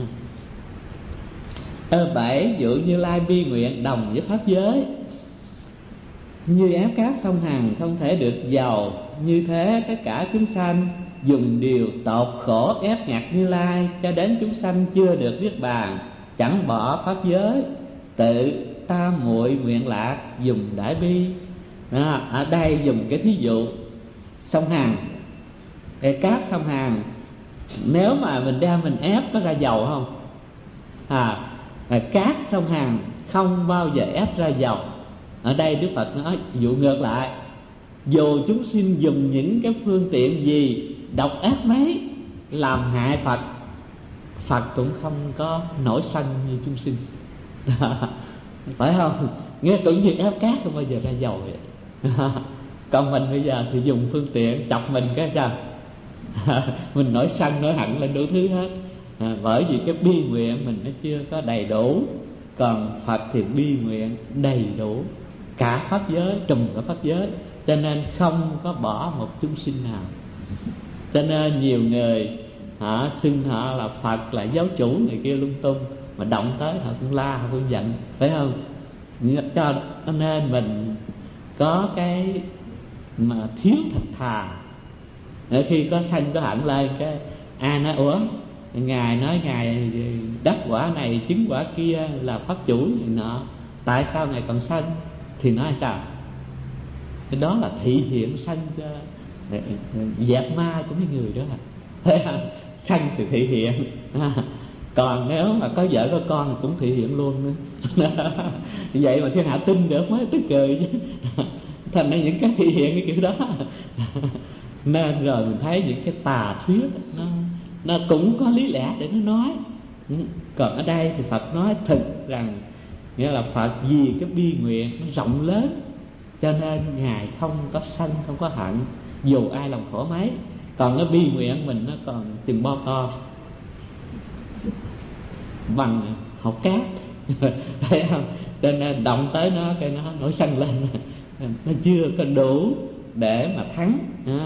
Bảy dụ Như Lai bi nguyện đồng với pháp giới, như ép cát sông Hằng không thể được giàu. Như thế tất cả chúng sanh dùng điều tột khổ ép ngặt Như Lai, cho đến chúng sanh chưa được niết bàn, chẳng bỏ pháp giới, tự tam muội nguyện lạc dùng đại bi. Ở đây dùng cái thí dụ sông Hằng, cái cát sông Hằng, nếu mà mình đem mình ép có ra dầu không? Cát sông Hằng không bao giờ ép ra dầu. Ở đây Đức Phật nói dụ ngược lại, dù chúng sinh dùng những cái phương tiện gì độc ác mấy làm hại Phật, Phật cũng không có nổi sân như chúng sinh. Phải không? Nghe tưởng như ép cát không bao giờ ra dầu vậy. Còn mình bây giờ thì dùng phương tiện chọc mình cái sao? Mình nổi sân nổi hận lên đủ thứ hết. Bởi vì cái bi nguyện mình nó chưa có đầy đủ. Còn Phật thì bi nguyện đầy đủ cả pháp giới, trùm cả pháp giới, cho nên không có bỏ một chúng sinh nào. Cho nên nhiều người họ xưng họ là Phật, là giáo chủ người kia lung tung, mà động tới họ cũng la, họ cũng giận, phải không? Cho nên mình có cái mà thiếu thật thà. Khi có sanh có hận lên, cái ai nói ủa Ngài nói Ngài đắc quả này chứng quả kia là pháp chủ gì nọ, tại sao Ngài còn sanh? Thì nói sao? Cái đó là thị hiện sanh cho dẹp ma của mấy người đó. Sanh thì thị hiện. Còn nếu mà có vợ có con thì cũng thị hiện luôn nữa. Vậy mà thiên hạ tin được mới tức cười chứ. Thành ra những cái thị hiện cái kiểu đó. Nên rồi mình thấy những cái tà thuyết nó cũng có lý lẽ để nó nói. Còn ở đây thì Phật nói thực rằng, nghĩa là Phật vì cái bi nguyện nó rộng lớn, cho nên Ngài không có sân, không có hận dù ai làm khổ mấy. Còn cái bi nguyện mình nó còn chừng bo to bằng hột cát thấy không? Cho nên động tới nó cái nó nổi sân lên, nó chưa có đủ để mà thắng.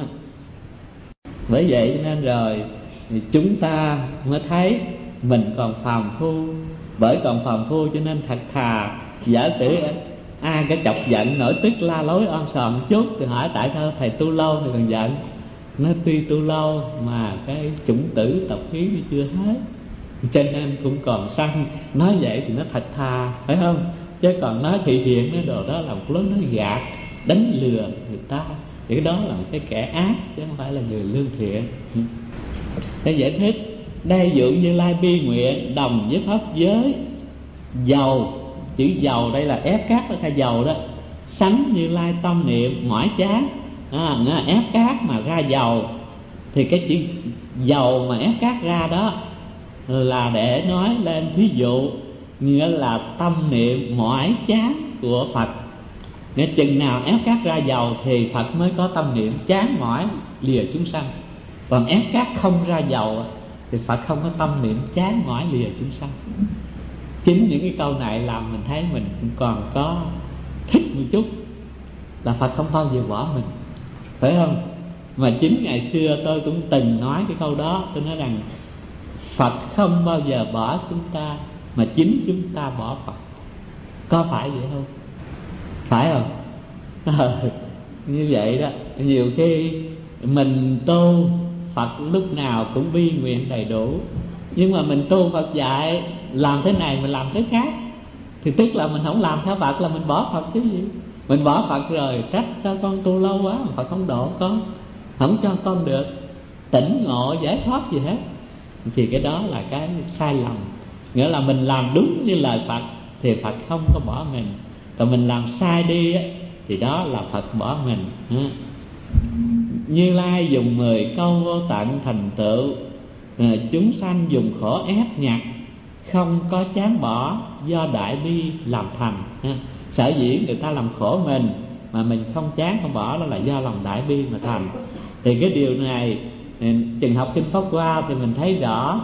Bởi vậy cho nên rồi thì chúng ta mới thấy mình còn phàm phu. Bởi còn phàm phu cho nên thật thà, giả sử ai cái chọc giận nổi tức la lối om sòm chút thì hỏi tại sao thầy tu lâu thì còn giận. Nó tuy tu lâu mà cái chủng tử tập khí chưa hết, cho nên cũng còn sân. Nói vậy thì nó thật thà, phải không? Chứ còn nói thị thiện cái đồ đó là một lúc nó gạt, đánh lừa người ta, thì cái đó là một cái kẻ ác chứ không phải là người lương thiện. Để giải thích đây, dụ Như Lai bi nguyện đồng với pháp giới dầu. Chữ dầu đây là ép cát ra dầu đó. Sánh Như Lai tâm niệm mỏi chán, nó ép cát mà ra dầu. Thì cái chữ dầu mà ép cát ra đó là để nói lên ví dụ, nghĩa là tâm niệm mỏi chán của Phật. Nghĩa chừng nào ép cát ra dầu thì Phật mới có tâm niệm chán mỏi lìa chúng sanh. Còn ép cát không ra dầu thì Phật không có tâm niệm chán mỏi lìa chúng sanh. Chính những cái câu này làm mình thấy mình cũng còn có thích một chút, là Phật không bao giờ bỏ mình, phải không? Mà chính ngày xưa tôi cũng từng nói cái câu đó. Tôi nói rằng Phật không bao giờ bỏ chúng ta, mà chính chúng ta bỏ Phật. Có phải vậy không? Phải không? Như vậy đó. Nhiều khi mình tu Phật lúc nào cũng bi nguyện đầy đủ, nhưng mà mình tu Phật dạy làm thế này mình làm thế khác, thì tức là mình không làm theo Phật, là mình bỏ Phật chứ gì. Mình bỏ Phật rồi trách sao con tu lâu quá mà Phật không độ con, không cho con được tỉnh ngộ giải thoát gì hết. Thì cái đó là cái sai lầm. Nghĩa là mình làm đúng như lời Phật thì Phật không có bỏ mình, còn mình làm sai đi thì đó là Phật bỏ mình. Như Lai dùng 10 câu vô tận thành tựu, chúng sanh dùng khổ ép nhặt, không có chán bỏ do đại bi làm thành. Sở dĩ người ta làm khổ mình mà mình không chán không bỏ, đó là do lòng đại bi mà thành. Thì cái điều này chừng học kinh Pháp Hoa thì mình thấy rõ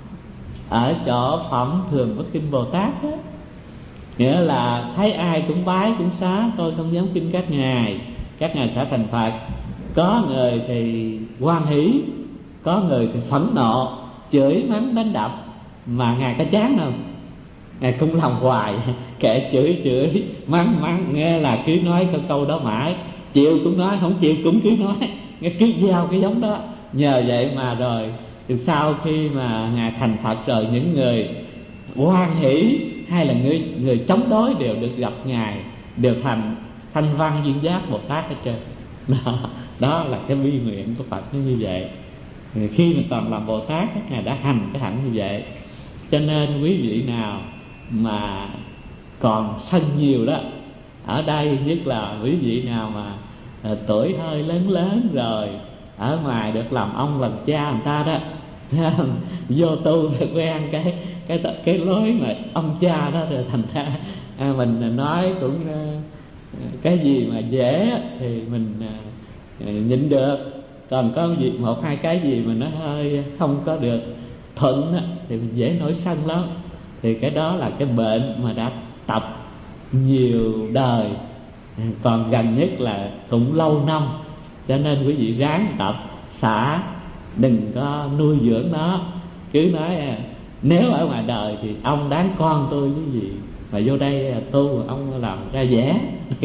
ở chỗ Phẩm Thường Bất Kinh Bồ Tát đó. Nghĩa là thấy ai cũng bái cũng xá, tôi không dám kinh các ngài sẽ thành Phật. Có người thì hoan hỷ, có người thì phẫn nộ, chửi mắng đánh đập, mà ngài có chán không? Ngài cũng lòng hoài, kệ chửi mắng, nghe là cứ nói câu đó mãi, chịu cũng nói, không chịu cũng cứ nói, nghe cứ gieo cái giống đó. Nhờ vậy mà rồi từ sau khi mà ngài thành Phật rồi, những người hoan hỷ hay là người chống đối đều được gặp ngài, đều thành thanh văn duyên giác Bồ Tát hết trơn. Đó là cái bi nguyện của Phật nó như vậy. Khi mình còn làm Bồ Tát, ngài đã hành cái hạnh như vậy. Cho nên quý vị nào mà còn sân nhiều đó, ở đây nhất là quý vị nào mà tuổi hơi lớn rồi, ở ngoài được làm ông làm cha người ta đó, vô tu được quen cái lối mà ông cha đó, rồi thành ra mình nói cũng cái gì mà dễ thì mình nhịn được. Còn có việc một hai cái gì mà nó hơi không có được thuận thì mình dễ nổi sân lắm. Thì cái đó là cái bệnh mà đã tập nhiều đời, còn gần nhất là cũng lâu năm. Cho nên quý vị ráng tập xả, đừng có nuôi dưỡng nó. Cứ nói nếu ở ngoài đời thì ông đáng con tôi cái gì, mà vô đây tu ông làm ra vẻ.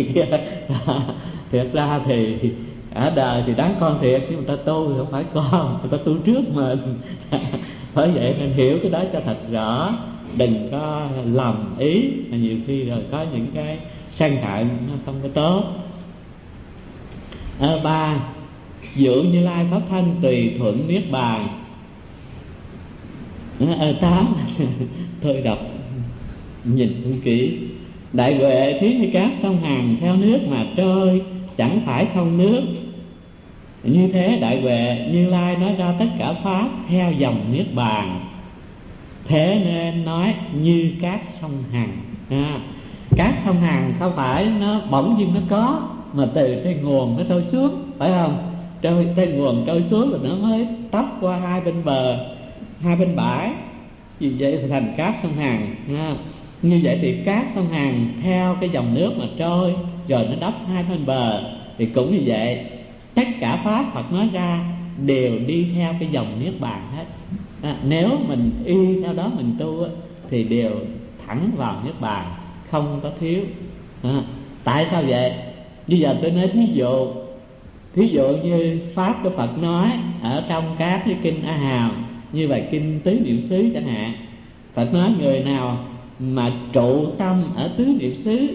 Thiệt ra thì ở đời thì đáng con thiệt, nhưng mà ta tu thì không phải con, người ta tu trước mình. Bởi vậy nên hiểu cái đó cho thật rõ, đừng có lầm ý. Nhiều khi rồi có những cái sân hận nó không có tốt. 3. Dụ Như Lai pháp thân tùy thuận niết bàn. 8. Thôi đọc nhìn kỹ. Đại huệ thí như cát sông Hằng theo nước mà trôi, chẳng phải không nước. Như thế Đại Huệ Như Lai nói ra tất cả pháp theo dòng niết bàn, thế nên nói như cát sông Hằng. Cát sông Hằng không phải nó bỗng dưng nó có, mà từ trên nguồn nó trôi xuống, phải không? Trên nguồn trôi xuống rồi nó mới tấp qua hai bên bờ, hai bên bãi, vì vậy thì thành cát sông Hằng. Như vậy thì cát sông Hằng theo cái dòng nước mà trôi rồi nó đắp hai bên bờ, thì cũng như vậy, tất cả pháp Phật nói ra đều đi theo cái dòng niết bàn hết. Nếu mình y theo đó mình tu thì đều thẳng vào niết bàn, không có thiếu. Tại sao vậy? Bây giờ tôi nói thí dụ như pháp của Phật nói ở trong các cái kinh A Hàm, như bài kinh Tứ Niệm xứ chẳng hạn. Phật nói người nào mà trụ tâm ở tứ niệm xứ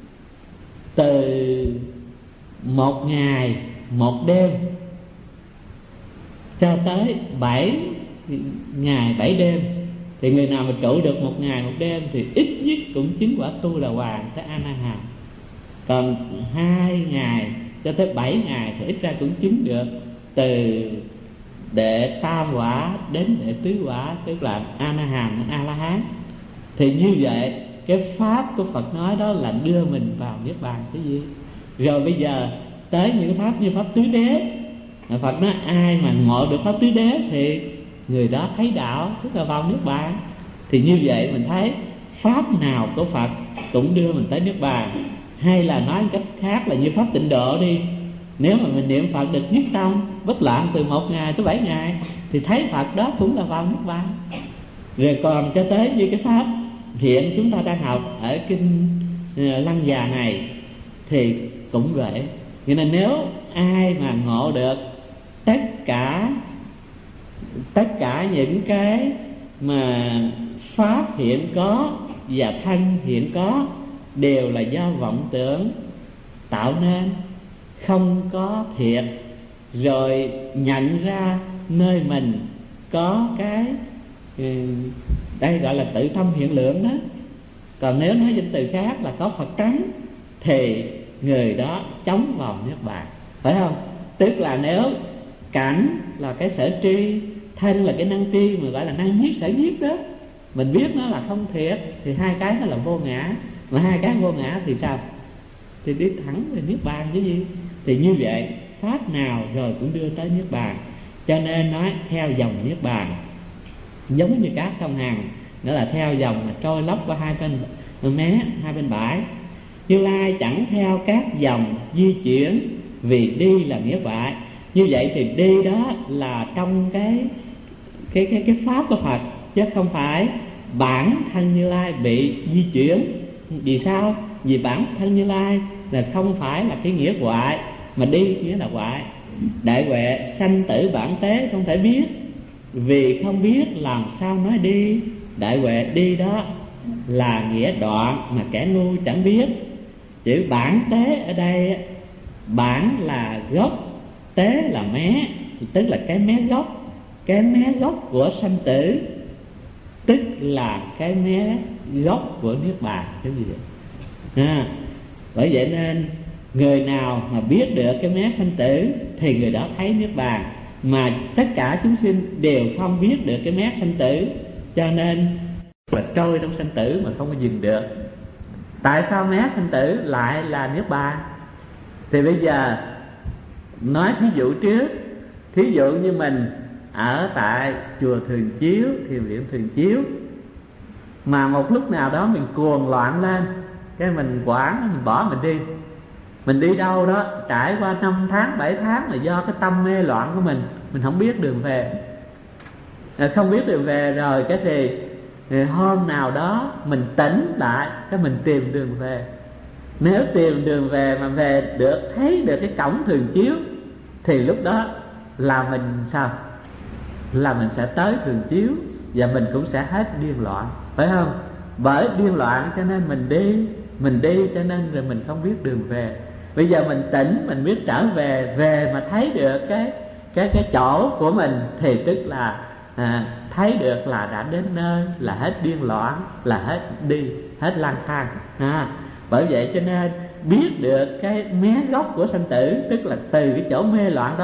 từ 1 ngày 1 đêm cho tới 7 ngày 7 đêm, thì người nào mà trụ được 1 ngày 1 đêm thì ít nhất cũng chứng quả Tu Đà Hoàng tới A Na Hàm. Còn 2 ngày cho tới 7 ngày thì ít ra cũng chứng được từ đệ tam quả đến đệ tứ quả, tức là A Na Hàm đến A La Hán. Thì như vậy cái pháp của Phật nói đó là đưa mình vào niết bàn cái gì. Rồi bây giờ tới những pháp như pháp tứ đế, Phật nói ai mà ngộ được pháp tứ đế thì người đó thấy đạo, tức là vào niết bàn. Thì như vậy mình thấy pháp nào của Phật cũng đưa mình tới niết bàn. Hay là nói một cách khác là như pháp tịnh độ đi, nếu mà mình niệm Phật được nhất tâm bất loạn từ 1 ngày tới 7 ngày thì thấy Phật đó cũng là vào niết bàn. Rồi còn cho tới như cái pháp hiện chúng ta đang học ở kinh Lăng Già này thì cũng vậy. Cho nên nếu ai mà ngộ được tất cả những cái mà pháp hiện có và thân hiện có đều là do vọng tưởng tạo nên, không có thiệt, rồi nhận ra nơi mình có cái đây gọi là tự tâm hiện lượng đó. Còn nếu nói danh từ khác là có Phật tánh thì người đó chống vào niết bàn, phải không? Tức là nếu cảnh là cái sở tri, thân là cái năng tri mà gọi là năng nhiếp sở nhiếp đó, mình biết nó là không thiệt thì hai cái nó là vô ngã. Mà hai cái vô ngã thì sao? Thì đi thẳng về niết bàn chứ gì. Thì như vậy pháp nào rồi cũng đưa tới niết bàn. Cho nên nói theo dòng niết bàn, giống như cát sông Hằng, nữa là theo dòng mà trôi lấp qua hai bên mé, hai bên bãi. Như Lai chẳng theo các dòng di chuyển, vì đi là nghĩa vậy. Như vậy thì đi đó là trong cái pháp của Phật, chứ không phải bản thân Như Lai bị di chuyển. Vì sao? Vì bản thân Như Lai là không phải là cái nghĩa ngoại, mà đi nghĩa là ngoại. Đại Huệ sanh tử bản tế không thể biết, vì không biết làm sao nói đi. Đại Huệ đi đó là nghĩa đoạn mà kẻ ngu chẳng biết. Chữ bản tế ở đây, bản là gốc, tế là mé, tức là cái mé gốc. Cái mé gốc của sanh tử tức là cái mé gốc của niết bàn cái gì vậy? Bởi vậy nên người nào mà biết được cái mé sanh tử thì người đó thấy niết bàn. Mà tất cả chúng sinh đều không biết được cái mé sanh tử, cho nên là trôi trong sanh tử mà không có dừng được. Tại sao mé sanh tử lại là niết bàn? Thì bây giờ nói thí dụ trước. Thí dụ như mình ở tại chùa Thường Chiếu, thiền viện Thường Chiếu, mà một lúc nào đó mình cuồng loạn lên, cái mình quản, mình bỏ mình đi. Mình đi đâu đó trải qua 5 tháng, 7 tháng là do cái tâm mê loạn của mình không biết đường về. Không biết đường về rồi cái thì hôm nào đó mình tỉnh lại, cái mình tìm đường về. Nếu tìm đường về mà về được, thấy được cái cổng Thường Chiếu, thì lúc đó là mình sao? Là mình sẽ tới Thường Chiếu, và mình cũng sẽ hết điên loạn, phải không? Bởi điên loạn cho nên mình đi cho nên rồi mình không biết đường về. Bây giờ mình tỉnh, mình biết trở về mà thấy được cái chỗ của mình, thì tức là thấy được là đã đến nơi, là hết điên loạn, là hết đi, hết lang thang. Bởi vậy cho nên biết được cái mé gốc của sanh tử, tức là từ cái chỗ mê loạn đó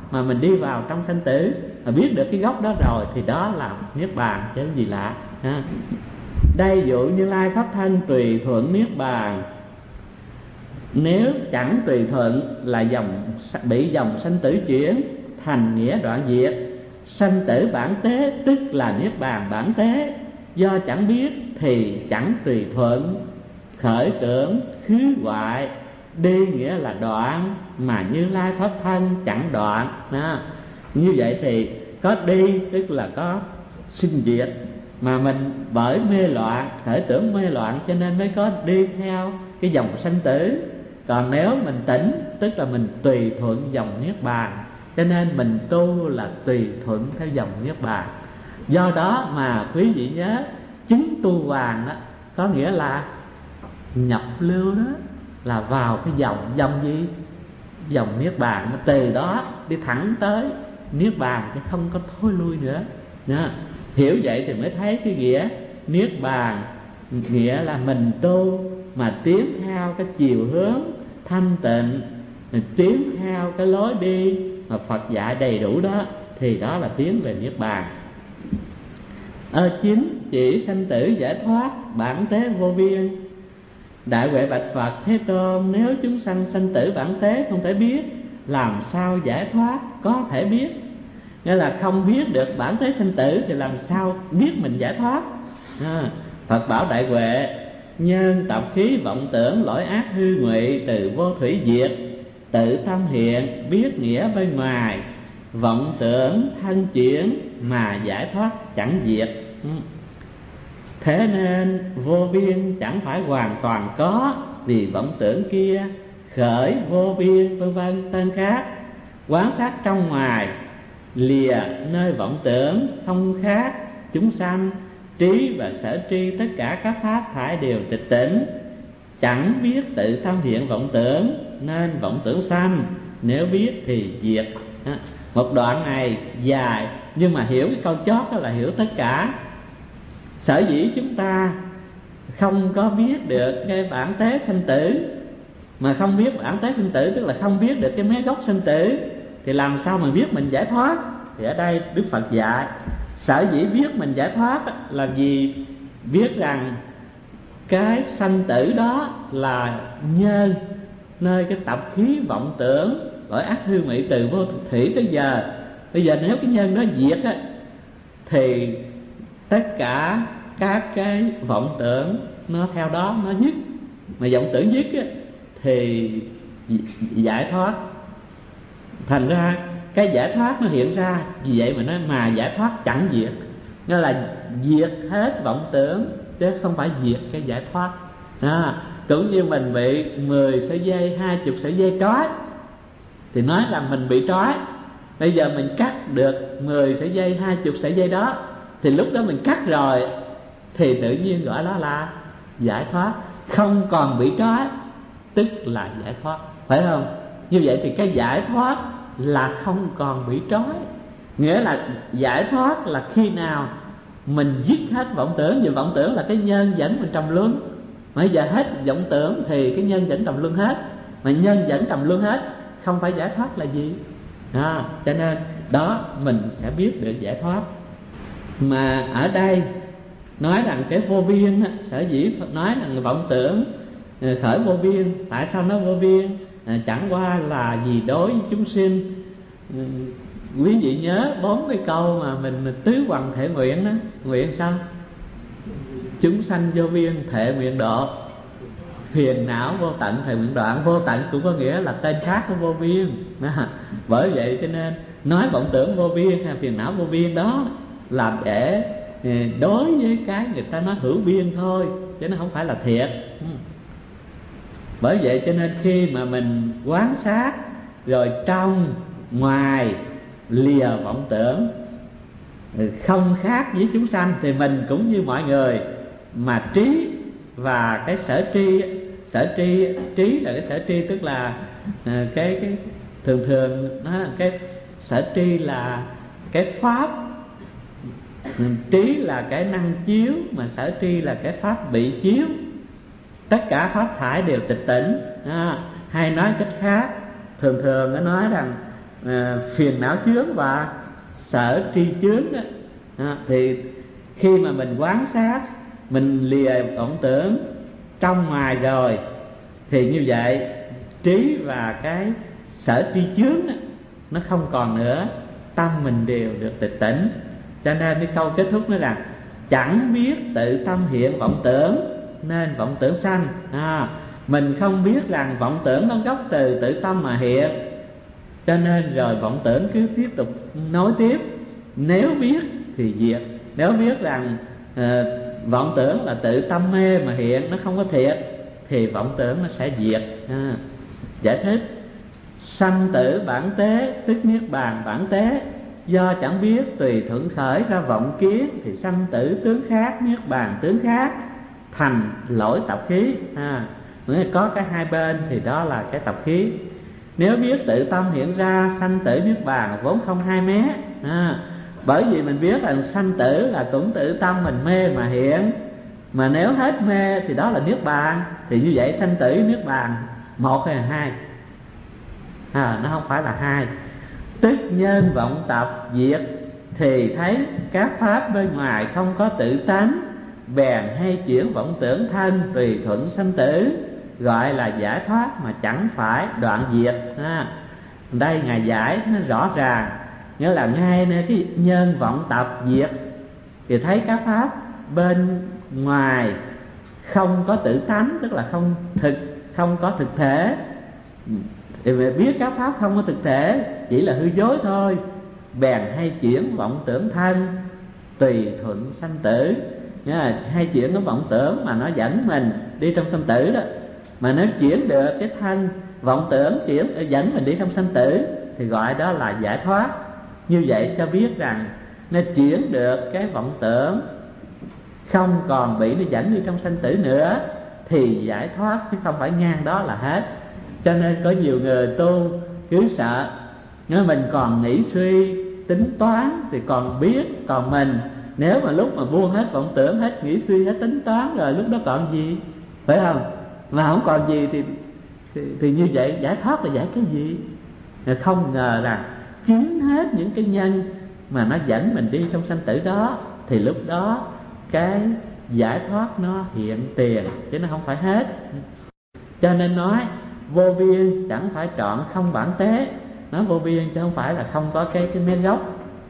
mà mình đi vào trong sanh tử, mà biết được cái gốc đó rồi thì đó là niết bàn chứ gì lạ ha. Đây dụ Như Lai pháp thân tùy thuận niết bàn, nếu chẳng tùy thuận là bị dòng sanh tử chuyển thành nghĩa đoạn diệt. Sanh tử bản tế tức là niết bàn bản tế, do chẳng biết thì chẳng tùy thuận, khởi tưởng khứ hoại, đi nghĩa là đoạn, mà Như Lai pháp thân chẳng đoạn. Như vậy thì có đi tức là có sinh diệt, mà mình bởi mê loạn, khởi tưởng mê loạn cho nên mới có đi theo cái dòng sanh tử. Còn nếu mình tỉnh tức là mình tùy thuận dòng niết bàn, cho nên mình tu là tùy thuận theo dòng niết bàn. Do đó mà quý vị nhớ, chứng tu hoàng đó có nghĩa là nhập lưu, đó là vào cái dòng gì? Dòng niết bàn, từ đó đi thẳng tới niết bàn chứ không có thối lui nữa. Hiểu vậy thì mới thấy cái nghĩa niết bàn, nghĩa là mình tu mà tiến theo cái chiều hướng thanh tịnh, tiến theo cái lối đi mà Phật dạy đầy đủ đó, thì đó là tiến về niết bàn. Chính chỉ sanh tử giải thoát bản tế vô biên. Đại huệ bạch Phật: Thế Tôn, nếu chúng sanh sanh tử bản tế không thể biết, làm sao giải thoát có thể biết? Nghĩa là không biết được bản tế sanh tử thì làm sao biết mình giải thoát? Phật bảo Đại Huệ: nhân tập khí vọng tưởng lỗi ác hư ngụy từ vô thủy diệt, tự tâm hiện biết nghĩa bên ngoài, vọng tưởng thân chuyển mà giải thoát chẳng diệt. Thế nên vô biên chẳng phải hoàn toàn có, vì vọng tưởng kia khởi vô biên vân vân tên khác. Quán sát trong ngoài lìa nơi vọng tưởng không khác chúng sanh, trí và sở tri tất cả các pháp thải đều tịch tỉnh, chẳng biết tự tâm hiện vọng tưởng nên vọng tưởng sanh, nếu biết thì diệt. Một đoạn này dài nhưng mà hiểu cái câu chót đó là hiểu tất cả. Sở dĩ chúng ta không có biết được cái bản tế sanh tử, mà không biết bản tế sanh tử tức là không biết được cái mé gốc sanh tử, thì làm sao mà biết mình giải thoát? Thì ở đây Đức Phật dạy sở dĩ biết mình giải thoát là vì biết rằng cái sanh tử đó là nhân nơi cái tập khí vọng tưởng bởi ác hư ngụy từ vô thủy tới giờ. Bây giờ nếu cái nhân đó diệt á, thì tất cả các cái vọng tưởng nó theo đó nó dứt, mà vọng tưởng dứt á, thì giải thoát. Thành ra cái giải thoát nó hiện ra, vì vậy mà nó mà giải thoát chẳng diệt, nghĩa là diệt hết vọng tưởng chứ không phải diệt cái giải thoát. Cũng như mình bị 10 sợi dây, 20 sợi dây trói, thì nói rằng mình bị trói. Bây giờ mình cắt được 10 sợi dây, 20 sợi dây đó, thì lúc đó mình cắt rồi thì tự nhiên gọi đó là giải thoát, không còn bị trói tức là giải thoát, phải không? Như vậy thì cái giải thoát là không còn bị trói. Nghĩa là giải thoát là khi nào mình dứt hết vọng tưởng. Vì vọng tưởng là cái nhân dẫn mình trầm luân, bây giờ hết vọng tưởng thì cái nhân dẫn trầm luân hết, mà nhân dẫn trầm luân hết không phải giải thoát là gì. Cho nên đó mình sẽ biết được giải thoát. Mà ở đây nói rằng cái vô biên, sở dĩ nói rằng vọng tưởng khởi vô biên. Tại sao nó vô biên? Chẳng qua là vì đối với chúng sinh. Quý vị nhớ 4 cái câu mà mình tứ hoằng thể nguyện đó. Nguyện sao? Chúng sanh vô biên thể nguyện độ, phiền não vô tận thể nguyện đoạn. Vô tận cũng có nghĩa là tên khác của vô biên. Bởi vậy cho nên nói vọng tưởng vô biên hay phiền não vô biên đó là để đối với cái người ta nói hữu biên thôi, chứ nó không phải là thiệt. Bởi vậy cho nên khi mà mình quán sát rồi trong ngoài lìa vọng tưởng không khác với chúng sanh, thì mình cũng như mọi người. Mà trí và cái sở tri trí là cái sở tri, tức là cái thường nó cái sở tri là cái pháp, trí là cái năng chiếu, mà sở tri là cái pháp bị chiếu. Tất cả pháp thải đều tịch tỉnh. Hay nói cách khác, thường nó nói rằng phiền não chướng và sở tri chướng đó. Thì khi mà mình quán sát, mình lìa vọng tưởng trong ngoài rồi, thì như vậy trí và cái sở tri chướng đó, nó không còn nữa, tâm mình đều được tịch tỉnh. Cho nên cái câu kết thúc nói rằng chẳng biết tự tâm hiện vọng tưởng nên vọng tưởng sanh. Mình không biết rằng vọng tưởng nó gốc từ tự tâm mà hiện, cho nên rồi vọng tưởng cứ tiếp tục nối tiếp. Nếu biết thì diệt. Nếu biết rằng vọng tưởng là tự tâm mê mà hiện, nó không có thiệt, thì vọng tưởng nó sẽ diệt. Giải thích: sanh tử bản tế tức niết bàn bản tế, do chẳng biết tùy thuận khởi ra vọng kiến, thì sanh tử tướng khác, niết bàn tướng khác, thành lỗi tập khí. Có cái hai bên thì đó là cái tập khí. Nếu biết tự tâm hiện ra, sanh tử niết bàn vốn không hai mé. Bởi vì mình biết rằng sanh tử là cũng tự tâm mình mê mà hiện, mà nếu hết mê thì đó là niết bàn. Thì như vậy sanh tử niết bàn một hay là hai? Nó không phải là hai. Tức nhân vọng tập diệt, thì thấy các pháp bên ngoài không có tự tánh, bèn hay chuyển vọng tưởng thân tùy thuận sanh tử, gọi là giải thoát mà chẳng phải đoạn diệt. Đây Ngài giải nó rõ ràng, nghĩa là ngay nơi cái nhân vọng tập diệt thì thấy các pháp bên ngoài không có tự tánh, tức là không có thực thể. Thì mình biết các pháp không có thực thể, chỉ là hư dối thôi, bèn hay chuyển vọng tưởng thân tùy thuận sanh tử. Nghĩa là hay chuyển cái vọng tưởng mà nó dẫn mình đi trong sanh tử đó, mà nếu chuyển được cái thân vọng tưởng dẫn mình đi trong sanh tử thì gọi đó là giải thoát. Như vậy cho biết rằng nó chuyển được cái vọng tưởng, không còn bị nó dẫn đi trong sanh tử nữa, thì giải thoát, chứ không phải ngang đó là hết. Cho nên có nhiều người tu cứ sợ, nếu mình còn nghĩ suy tính toán thì còn biết, còn mình nếu mà lúc mà buông hết vọng tưởng, hết nghĩ suy, hết tính toán rồi, lúc đó còn gì, phải không? Mà không còn gì thì như vậy giải thoát là giải cái gì? Không ngờ rằng chứng hết những cái nhân mà nó dẫn mình đi trong sanh tử đó, thì lúc đó cái giải thoát nó hiện tiền, chứ nó không phải hết. Cho nên nói vô biên chẳng phải trọn không bản tế. Nói vô biên chứ không phải là không có cái mé gốc.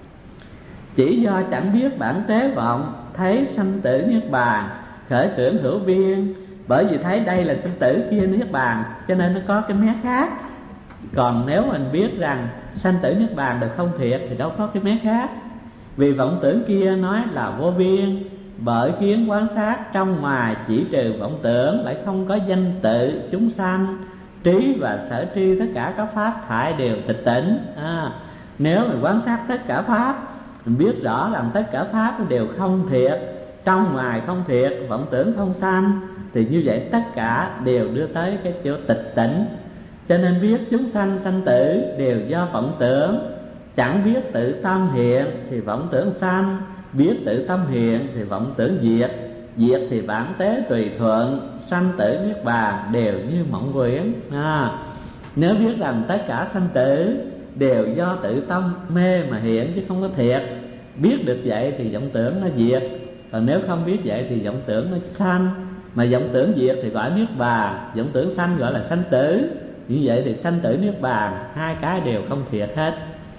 Chỉ do chẳng biết bản tế vọng, thấy sanh tử niết bàn, khởi tưởng hữu biên. Bởi vì thấy đây là sanh tử, kia niết bàn, cho nên nó có cái mé khác. Còn nếu mình biết rằng sanh tử niết bàn được không thiệt thì đâu có cái mé khác. Vì vọng tưởng kia nói là vô biên, bởi kiến quán sát trong ngoài chỉ trừ vọng tưởng, lại không có danh tự chúng sanh, trí và sở tri tất cả các pháp thải đều tịch tỉnh. Nếu mình quán sát tất cả pháp, mình biết rõ rằng tất cả pháp đều không thiệt, trong ngoài không thiệt, vọng tưởng không sanh, thì như vậy tất cả đều đưa tới cái chỗ tịch tỉnh. Cho nên biết chúng sanh sanh tử đều do vọng tưởng. Chẳng biết tự tâm hiện thì vọng tưởng sanh, biết tự tâm hiện thì vọng tưởng diệt. Diệt thì bản tế tùy thuận, sanh tử niết bàn đều như mộng quyển. Nếu biết rằng tất cả sanh tử đều do tự tâm mê mà hiện chứ không có thiệt, biết được vậy thì vọng tưởng nó diệt. Còn nếu không biết vậy thì vọng tưởng nó sanh, mà vọng tưởng diệt thì gọi niết bàn, vọng tưởng sanh gọi là sanh tử. Như vậy thì sanh tử niết bàn hai cái đều không thiệt hết.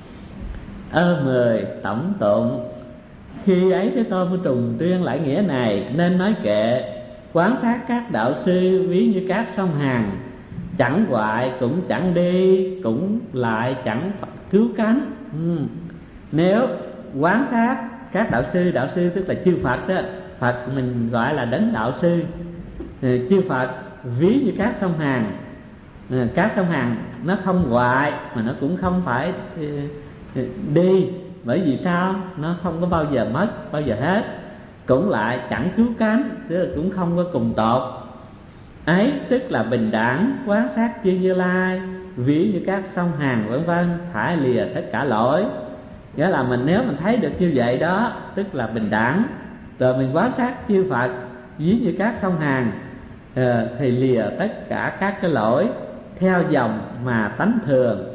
10 tổng tụng. Khi ấy Thế Tôn mới trùng tuyên lại nghĩa này, nên nói kệ quán sát các đạo sư ví như các sông Hằng, chẳng hoại cũng chẳng đi, cũng lại chẳng cứu cánh. Nếu quán sát các đạo sư tức là chư Phật đó, Phật mình gọi là đấng đạo sư. Chư Phật ví như các sông Hằng. Các sông Hằng nó không hoại mà nó cũng không phải đi. Bởi vì sao? Nó không có bao giờ mất, bao giờ hết. Cũng lại chẳng cứu cánh, tức là cũng không có cùng tột. Ấy tức là bình đẳng quán sát chư Như Lai, ví như các sông Hằng vân vân, thải lìa tất cả lỗi. Nghĩa là nếu mình thấy được như vậy đó, tức là bình đẳng. Rồi mình quán sát chư Phật ví như các sông Hằng, thì lìa tất cả các cái lỗi theo dòng mà tánh thường.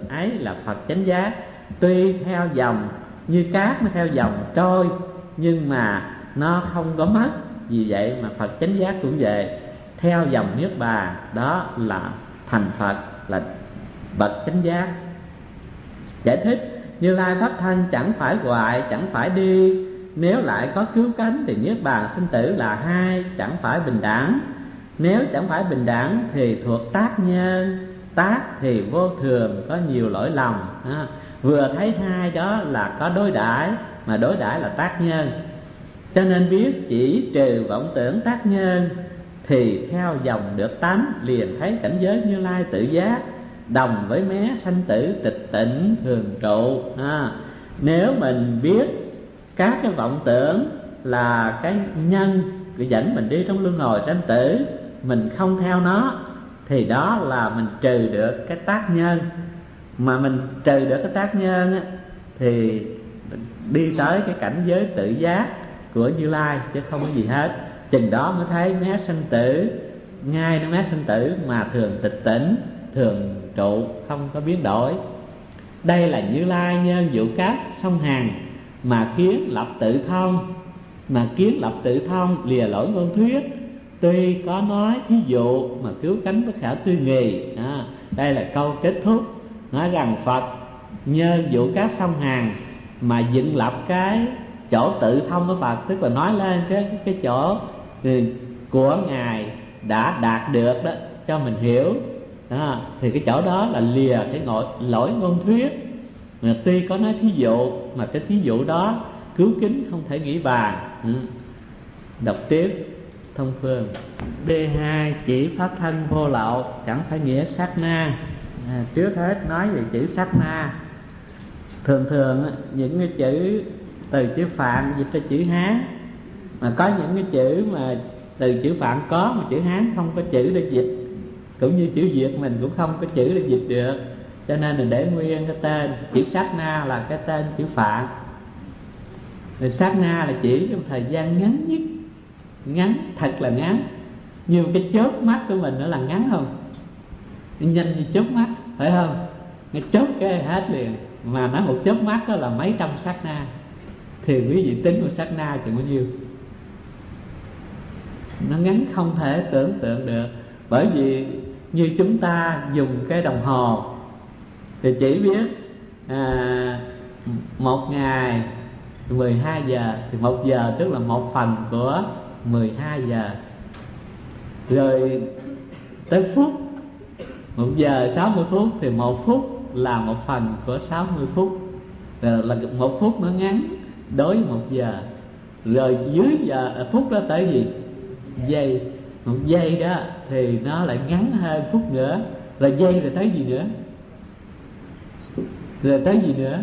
ấy là Phật chánh giác. Tuy theo dòng như cát nó theo dòng trôi, nhưng mà nó không có mất. Vì vậy mà Phật chánh giác cũng vậy, theo dòng niết bàn, đó là thành Phật, là bậc chánh giác. Giải thích: Như Lai pháp thân chẳng phải hoại, chẳng phải đi, nếu lại có cứu cánh thì niết bàn sinh tử là hai, chẳng phải bình đẳng. Nếu chẳng phải bình đẳng thì thuộc tác nhân, tác thì vô thường, có nhiều lỗi lầm. Vừa thấy hai đó là có đối đãi, mà đối đãi là tác nhân. Cho nên biết chỉ trừ vọng tưởng tác nhân thì theo dòng được tánh, liền thấy cảnh giới Như Lai tự giác, đồng với mé sanh tử tịch tỉnh thường trụ. Nếu mình biết các cái vọng tưởng là cái nhân để dẫn mình đi trong luân hồi sanh tử, mình không theo nó, thì đó là mình trừ được cái tác nhân. Mà mình trừ được cái tác nhân á, thì đi tới cái cảnh giới tự giác của Như Lai, chứ không có gì hết. Chừng đó mới thấy mé sanh tử, ngay nó mé sanh tử mà thường tịch tỉnh, thường trụ, không có biến đổi. Đây là Như Lai nhân dụ các sông Hằng, mà kiến lập tự thông, mà kiến lập tự thông lìa lỗi ngôn thuyết. Tuy có nói thí dụ mà cứu cánh bất khả tư nghì. Đây là câu kết thúc, nói rằng Phật nhân dụ các sông Hằng mà dựng lập cái chỗ tự thông của Phật, tức là nói lên cái chỗ của Ngài đã đạt được đó cho mình hiểu. Thì cái chỗ đó là lìa cái lỗi ngôn thuyết. Mà tuy có nói thí dụ, mà cái thí dụ đó cứu kính không thể nghĩ bàn. Đọc tiếp thông phương. D2 chỉ pháp thân vô lậu, chẳng phải nghĩa sát na. Trước hết nói về chữ sát na. Thường thường những cái chữ từ chữ Phạn dịch ra chữ Hán, mà có những cái chữ mà từ chữ Phạn có mà chữ Hán không có chữ để dịch, cũng như chữ Việt mình cũng không có chữ để dịch được, cho nên mình để nguyên cái tên. Chữ sát na là cái tên chữ Phạn. Rồi sát na là chỉ trong thời gian ngắn nhất, ngắn thật là ngắn, như cái chớp mắt của mình nó là ngắn không, nhanh như chớp mắt, phải không? Nó chớp cái hết liền. Mà nói một chớp mắt đó là mấy trăm sát na, thì quý vị tính một sát na chừng bao nhiêu? Nó ngắn không thể tưởng tượng được. Bởi vì như chúng ta dùng cái đồng hồ thì chỉ biết một ngày 12 giờ, thì 1 giờ tức là 1 phần của 12 giờ. Rồi tới phút, 1 giờ 60 phút thì 1 phút là 1 phần của 60 phút. Rồi là 1 phút nó ngắn đối với 1 giờ. Rồi dưới giờ phút đó tới gì? Giây. 1 giây đó thì nó lại ngắn hơn phút nữa. Rồi giây rồi tới gì nữa? Rồi tới gì nữa?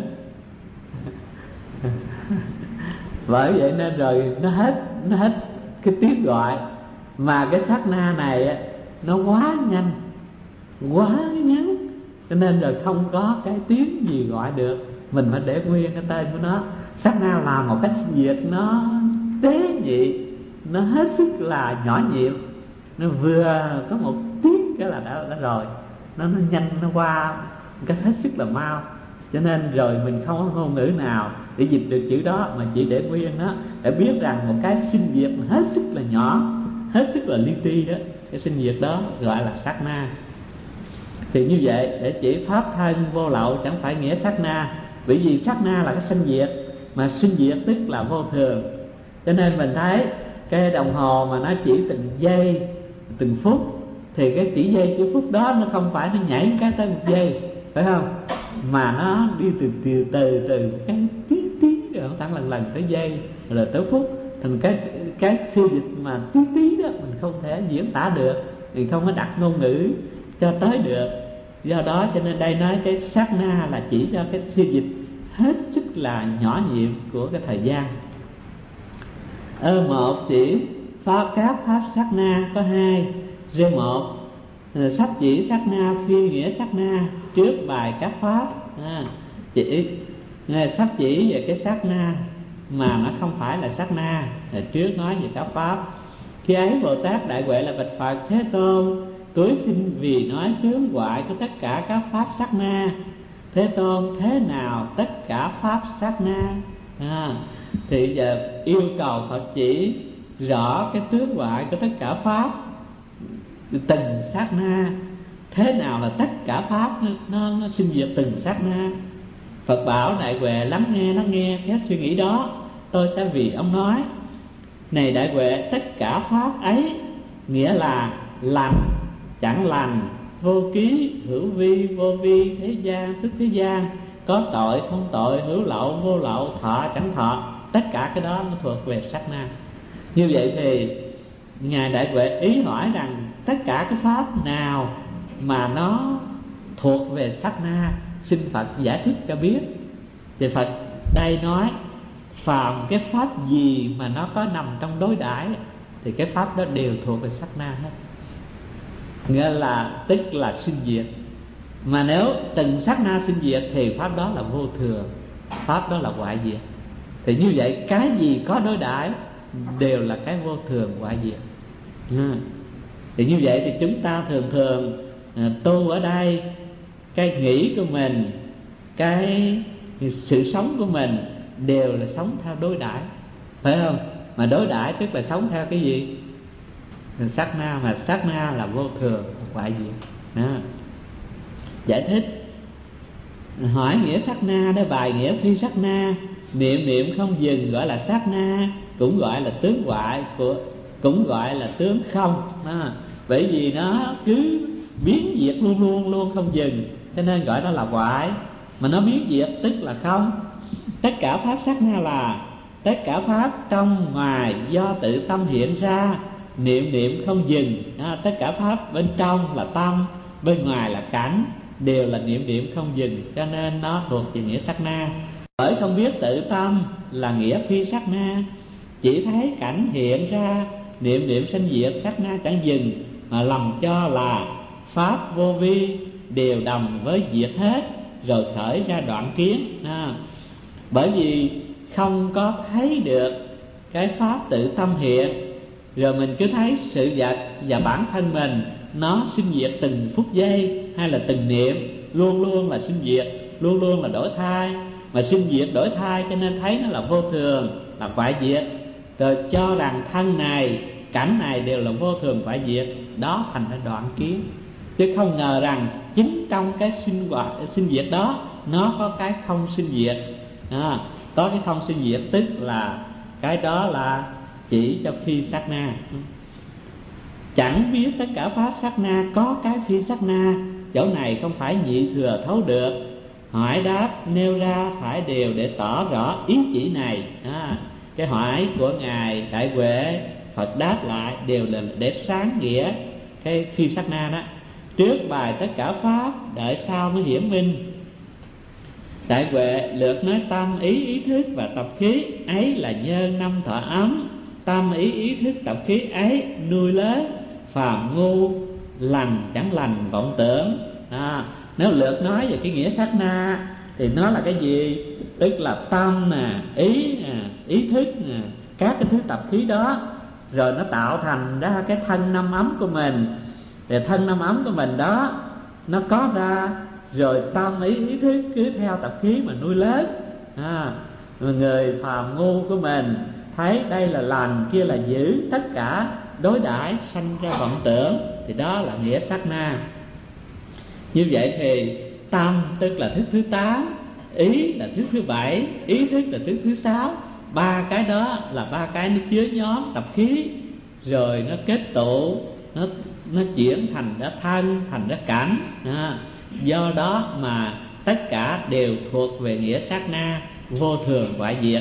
Bởi vậy nên rồi nó hết cái tiếng gọi. Mà cái sát na này nó quá nhanh, quá ngắn, cho nên rồi không có cái tiếng gì gọi được. Mình phải để nguyên cái tên của nó. Sát na là một cái việc nó tế nhị, nó hết sức là nhỏ nhiệm. Nó vừa có một tiếng cái là đã rồi. Nó nhanh, nó qua một cách hết sức là mau. Cho nên rồi mình không có ngôn ngữ nào để dịch được chữ đó, mà chỉ để nguyên nó, để biết rằng một cái sinh việc hết sức là nhỏ, hết sức là li ti đó, cái sinh việc đó gọi là sát na. Thì như vậy để chỉ pháp thân vô lậu chẳng phải nghĩa sát na, bởi vì sát na là cái sinh diệt, mà sinh diệt tức là vô thường. Cho nên mình thấy cái đồng hồ mà nó chỉ từng giây, từng phút, thì cái chỉ giây chỉ phút đó nó không phải nó nhảy cái tới 1 giây, phải không? Mà nó đi từ cái tí rồi tăng lần tới giây rồi tới phút. Thành cái siêu dịch mà tí đó mình không thể diễn tả được, thì không có đặt ngôn ngữ cho tới được. Do đó cho nên đây nói cái sát na là chỉ cho cái siêu dịch hết sức là nhỏ nhiệm của cái thời gian. Một chỉ các pháp sát na có 2. R1 sách chỉ sát na phiên nghĩa sát na trước bài các pháp. Chỉ sách chỉ về cái sát na mà nó không phải là sát na, là trước nói về các pháp. Khi ấy Bồ Tát đại huệ là bạch Phật: Thế Tôn, tối xin vì nói chướng hoại của tất cả các pháp sát na, Thế Tôn, thế nào tất cả pháp sát na? Thì giờ yêu cầu Phật chỉ rõ cái tướng ngoại của tất cả pháp từng sát na. Thế nào là tất cả pháp nó sinh diệt từng sát na? Phật bảo Đại Huệ lắng nghe cái suy nghĩ đó, tôi sẽ vì ông nói. Này Đại Huệ, tất cả pháp ấy nghĩa là lành, chẳng lành, vô ký, hữu vi, vô vi, thế gian, xuất thế gian, có tội, không tội, hữu lậu, vô lậu, thọ, chẳng thọ. Tất cả cái đó nó thuộc về sát na. Như vậy thì Ngài Đại Huệ ý hỏi rằng tất cả cái pháp nào mà nó thuộc về sát na, xin Phật giải thích cho biết. Thì Phật đây nói phàm cái pháp gì mà nó có nằm trong đối đãi thì cái pháp đó đều thuộc về sát na hết. Nghĩa là tức là sinh diệt. Mà nếu từng sát na sinh diệt thì pháp đó là vô thường, pháp đó là hoại diệt. Thì như vậy cái gì có đối đãi đều là cái vô thường hoại diệt. Thì như vậy thì chúng ta thường tu ở đây, cái nghĩ của mình, cái sự sống của mình đều là sống theo đối đãi, phải không? Mà đối đãi tức là sống theo cái gì? Sát na, mà sát na là vô thường hoại diệt. Giải thích hỏi nghĩa sát na đó, bài nghĩa phi sát na. Niệm không dừng gọi là sát na, cũng gọi là tướng hoại, cũng gọi là tướng không. Bởi vì nó cứ biến diệt luôn không dừng, cho nên gọi đó là hoại. Mà nó biến diệt tức là không. Tất cả pháp sát na là tất cả pháp trong ngoài do tự tâm hiện ra, niệm không dừng. Tất cả pháp bên trong là tâm, bên ngoài là cảnh, đều là niệm không dừng, cho nên nó thuộc về nghĩa sát na. Bởi không biết tự tâm là nghĩa phi sát na, chỉ thấy cảnh hiện ra, niệm sanh diệt, sát na chẳng dừng, mà lầm cho là pháp vô vi đều đồng với diệt hết, rồi khởi ra đoạn kiến. Bởi vì không có thấy được cái pháp tự tâm hiện, rồi mình cứ thấy sự vật và bản thân mình nó sinh diệt từng phút giây, hay là từng niệm, luôn là sinh diệt, luôn là đổi thay. Mà sinh diệt đổi thay cho nên thấy nó là vô thường, là hoại diệt, rồi cho rằng thân này, cảnh này đều là vô thường hoại diệt, đó thành ra đoạn kiến. Chứ không ngờ rằng chính trong cái sinh diệt đó nó có cái không sinh diệt. Có cái không sinh diệt tức là cái đó là chỉ cho phi sát na. Chẳng biết tất cả pháp sát na có cái phi sát na, chỗ này không phải nhị thừa thấu được. Hỏi đáp nêu ra phải đều để tỏ rõ ý chỉ này. Cái hỏi của Ngài Đại Huệ, Phật đáp lại đều là để sáng nghĩa cái phi sát na đó. Trước bài tất cả pháp, đợi sau mới hiển minh. Đại Huệ lượt nói tâm ý thức và tập khí ấy là nhân năm thọ ấm. Tâm ý thức tập khí ấy nuôi lớn phàm ngu, lành chẳng lành vọng tưởng. Nếu lượt nói về cái nghĩa sát na thì nó là cái gì? Tức là tâm nè, ý thức nè, các cái thứ tập khí đó, rồi nó tạo thành ra cái thân năm ấm của mình. Thì thân năm ấm của mình đó nó có ra, rồi tâm ý thức cứ theo tập khí mà nuôi lớn. Người phàm ngu của mình thấy đây là lành, kia là dữ, tất cả đối đãi sanh ra vọng tưởng, thì đó là nghĩa sát na. Như vậy thì tâm tức là thức thứ 8, ý là thức thứ 7, ý thức là thức thứ 6. Ba cái đó là ba cái nó chứa nhóm tập khí, rồi nó kết tụ, nó chuyển thành ra thân, thành ra cảnh. Do đó mà tất cả đều thuộc về nghĩa sát na, vô thường hoại diệt.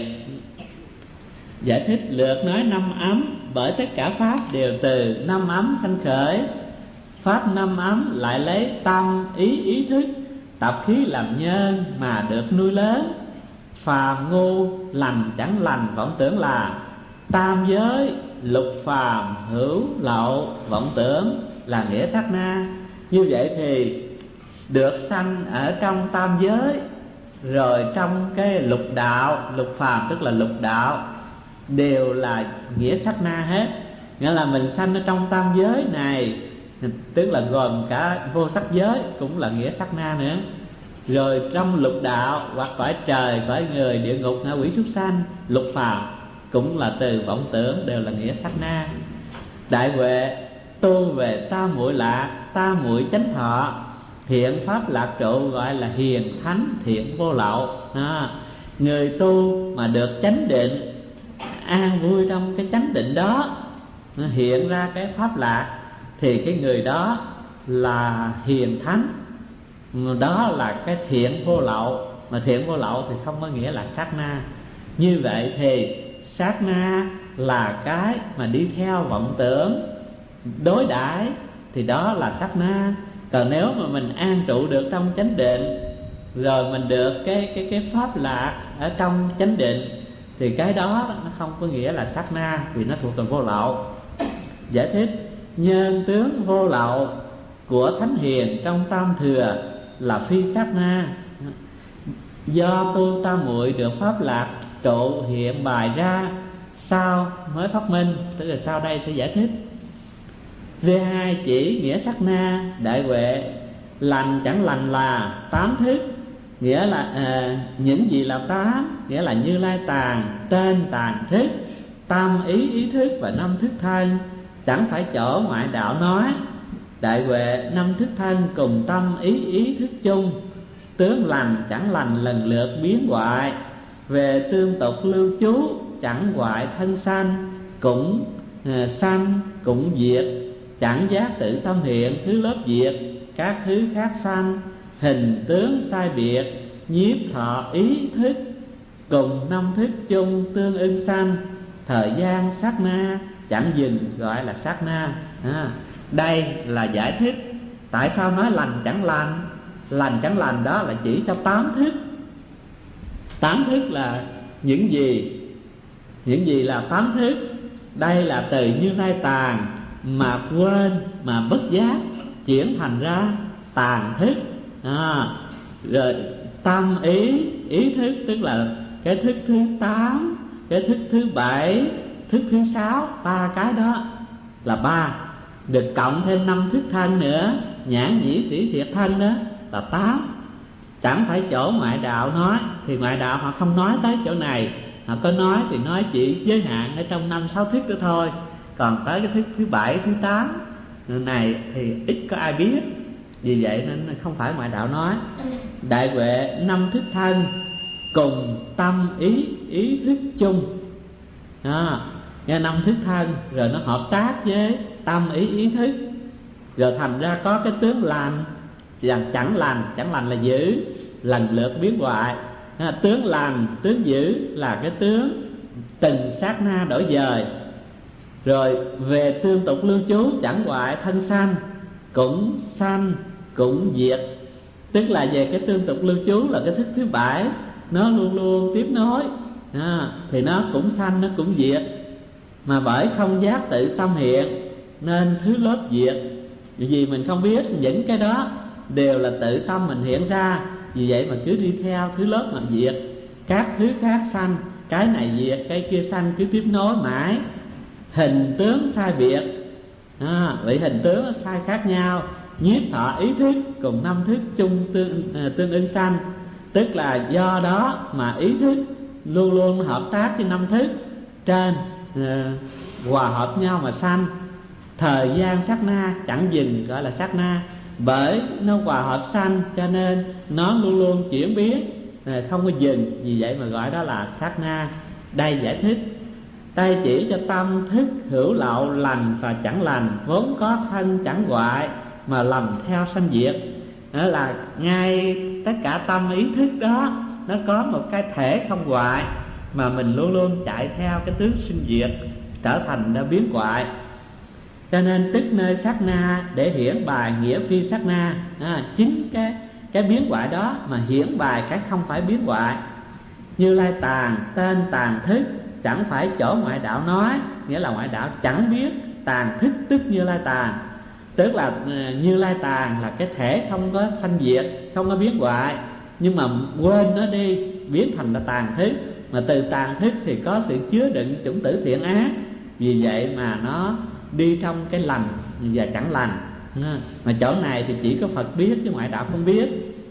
Giải thích lượt nói năm ấm, bởi tất cả pháp đều từ năm ấm sanh khởi. Pháp năm ấm lại lấy tâm ý thức tập khí làm nhân mà được nuôi lớn. Phàm ngu, lành chẳng lành vọng tưởng là tam giới, lục phàm, hữu lậu vọng tưởng là nghĩa sát na. Như vậy thì được sanh ở trong tam giới, rồi trong cái lục đạo, lục phàm tức là lục đạo, đều là nghĩa sát na hết. Nghĩa là mình sanh ở trong tam giới này, tức là gồm cả vô sắc giới cũng là nghĩa sát na nữa. Rồi trong lục đạo hoặc cõi trời, cõi người, địa ngục, ngạ quỷ, súc sanh, lục phàm cũng là từ vọng tưởng, đều là nghĩa sát na. Đại huệ tu về tam muội lạc, tam muội chánh thọ, hiện pháp lạc trụ, gọi là hiền thánh thiện vô lậu. Người tu mà được chánh định, an vui trong cái chánh định đó, hiện ra cái pháp lạc, thì cái người đó là hiền thánh, đó là cái thiện vô lậu. Mà thiện vô lậu thì không có nghĩa là sát na. Như vậy thì sát na là cái mà đi theo vọng tưởng đối đãi, thì đó là sát na. Còn nếu mà mình an trụ được trong chánh định, rồi mình được cái pháp lạc ở trong chánh định, thì cái đó nó không có nghĩa là sát na, vì nó thuộc về vô lậu. Giải thích: nhân tướng vô lậu của thánh hiền trong tam thừa là phi sát na, do tu tam muội được pháp lạc trụ hiện bài ra, sau mới phát minh. Tức là sau đây sẽ giải thích. V2 chỉ nghĩa sát na. Đại huệ lành chẳng lành là tám thức, nghĩa là những gì là tám, nghĩa là Như Lai tàng, tên tàng thức, tâm ý ý thức và năm thức thân, chẳng phải chỗ ngoại đạo nói. Đại huệ năm thức thân cùng tâm ý ý thức chung, tướng lành chẳng lành lần lượt biến hoại, về tương tục lưu trú chẳng hoại thân sanh, cũng sanh cũng diệt, chẳng giác tự tâm hiện, thứ lớp diệt, các thứ khác sanh, hình tướng sai biệt, nhiếp thọ ý thức, cùng năm thức chung tương ưng sanh, thời gian sát na chẳng dừng, gọi là sát na. Đây là giải thích tại sao nói lành chẳng lành. Lành chẳng lành đó là chỉ cho tám thức. Tám thức là những gì? Những gì là tám thức? Đây là từ Như Lai tàng mà quên, mà bất giác chuyển thành ra tàng thức. Rồi tâm ý ý thức, tức là cái thức thứ 8, cái thức thứ 7, thức thứ 6, ba cái đó là ba. Được cộng thêm 5 thức thân nữa, nhãn nhĩ tỷ thiệt thân đó là 8. Chẳng phải chỗ ngoại đạo nói, thì ngoại đạo họ không nói tới chỗ này. Họ có nói thì nói chỉ giới hạn ở trong 5-6 thức đó thôi. Còn tới cái thức thứ 7, thứ 8 này thì ít có ai biết. Vì vậy nên không phải ngoại đạo nói. Đại huệ 5 thức thân cùng tâm ý ý thức chung. Nghe 5 thức thân rồi nó hợp tác với tâm ý ý thức, rồi thành ra có cái tướng lành và chẳng lành. Chẳng lành là dữ, lần lượt biến hoại. Tướng lành, tướng dữ là cái tướng từng sát na đổi dời. Rồi về tương tục lưu trú chẳng hoại thân sanh, cũng sanh cũng diệt. Tức là về cái tương tục lưu trú là cái thức thứ 7, nó luôn luôn tiếp nối, thì nó cũng sanh, nó cũng diệt. Mà bởi không giác tự tâm hiện nên thứ lớp diệt. Vì mình không biết những cái đó đều là tự tâm mình hiện ra, vì vậy mà cứ đi theo thứ lớp mà diệt. Các thứ khác sanh, cái này diệt, cái kia sanh, cứ tiếp nối mãi. Hình tướng sai biệt, vậy hình tướng sai khác nhau. Nhiếp thọ ý thức cùng 5 thức chung tương ứng sanh. Tức là do đó mà ý thức luôn luôn hợp tác với 5 thức trên, hòa hợp nhau mà sanh. Thời gian sát na chẳng dừng, gọi là sát na. Bởi nó hòa hợp sanh cho nên nó luôn luôn chuyển biến, không có dừng, vì vậy mà gọi đó là sát na. Đây giải thích. Đây chỉ cho tâm thức hữu lậu lành và chẳng lành, vốn có thân chẳng hoại mà lầm theo sanh diệt. Đó là ngay tất cả tâm ý thức đó nó có một cái thể không hoại, mà mình luôn luôn chạy theo cái tướng sinh diệt, trở thành đã biến hoại. Cho nên tức nơi sát na để hiển bài nghĩa phi sát na. Chính cái biến hoại đó mà hiển bài cái không phải biến hoại. Như Lai tàng, tên tàng thức, chẳng phải chỗ ngoại đạo nói, nghĩa là ngoại đạo chẳng biết tàng thức tức Như Lai tàng. Tức là Như Lai tàng là cái thể không có sanh diệt, không có biến hoại, nhưng mà quên nó đi, biến thành là tàng thức. Mà từ tàng thức thì có sự chứa đựng chủng tử thiện ác, vì vậy mà nó đi trong cái lành và chẳng lành. Mà chỗ này thì chỉ có Phật biết chứ ngoại đạo không biết.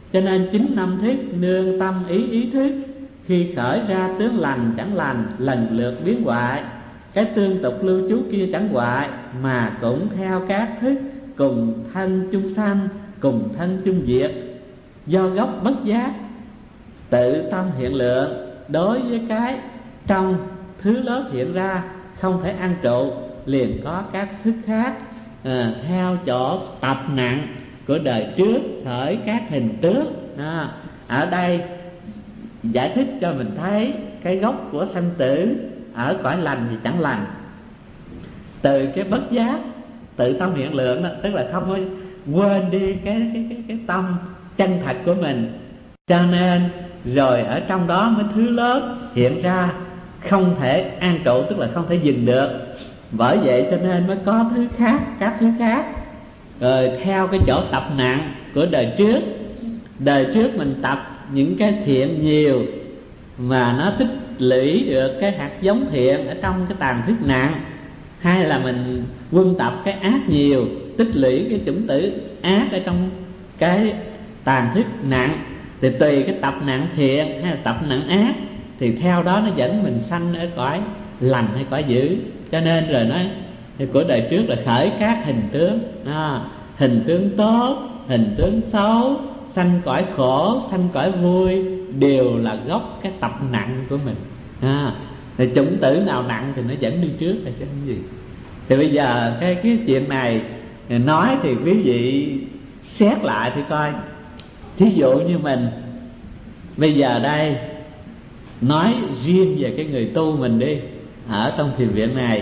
Cho nên 9 năm thiết nương tâm ý thức, khi khởi ra tướng lành chẳng lành, lần lượt biến hoại. Cái tương tục lưu trú kia chẳng hoại, mà cũng theo các thức, cùng thân chung sanh, cùng thân chung diệt. Do gốc bất giác, tự tâm hiện lượng, đối với cái trong thứ lớp hiện ra, không thể ăn trụ, liền có các thức khác theo chỗ tập nặng của đời trước khởi các hình tướng. Ở đây giải thích cho mình thấy cái gốc của sanh tử ở cõi lành thì chẳng lành. Từ cái bất giác tự tâm hiện lượng đó, tức là không có quên đi cái tâm chân thật của mình, cho nên rồi ở trong đó mới thứ lớp hiện ra, không thể an trụ, tức là không thể dừng được. Bởi vậy cho nên mới có thứ khác, các thứ khác. Rồi theo cái chỗ tập nặng của đời trước. Đời trước mình tập những cái thiện nhiều, mà nó tích lũy được cái hạt giống thiện ở trong cái tàn thức nặng. Hay là mình quân tập cái ác nhiều, tích lũy cái chủng tử ác ở trong cái tàn thức nặng. Thì tùy cái tập nặng thiện hay là tập nặng ác, thì theo đó nó dẫn mình sanh ở cõi lành hay cõi dữ. Cho nên rồi nói thì của đời trước là khởi các hình tướng, hình tướng tốt, hình tướng xấu, sanh cõi khổ, sanh cõi vui, đều là gốc cái tập nặng của mình. Thì chủng tử nào nặng thì nó dẫn đi trước là chứ không gì. Thì bây giờ cái chuyện này nói thì quý vị xét lại thì coi. Thí dụ như mình bây giờ đây nói riêng về cái người tu mình đi, ở trong thiền viện này,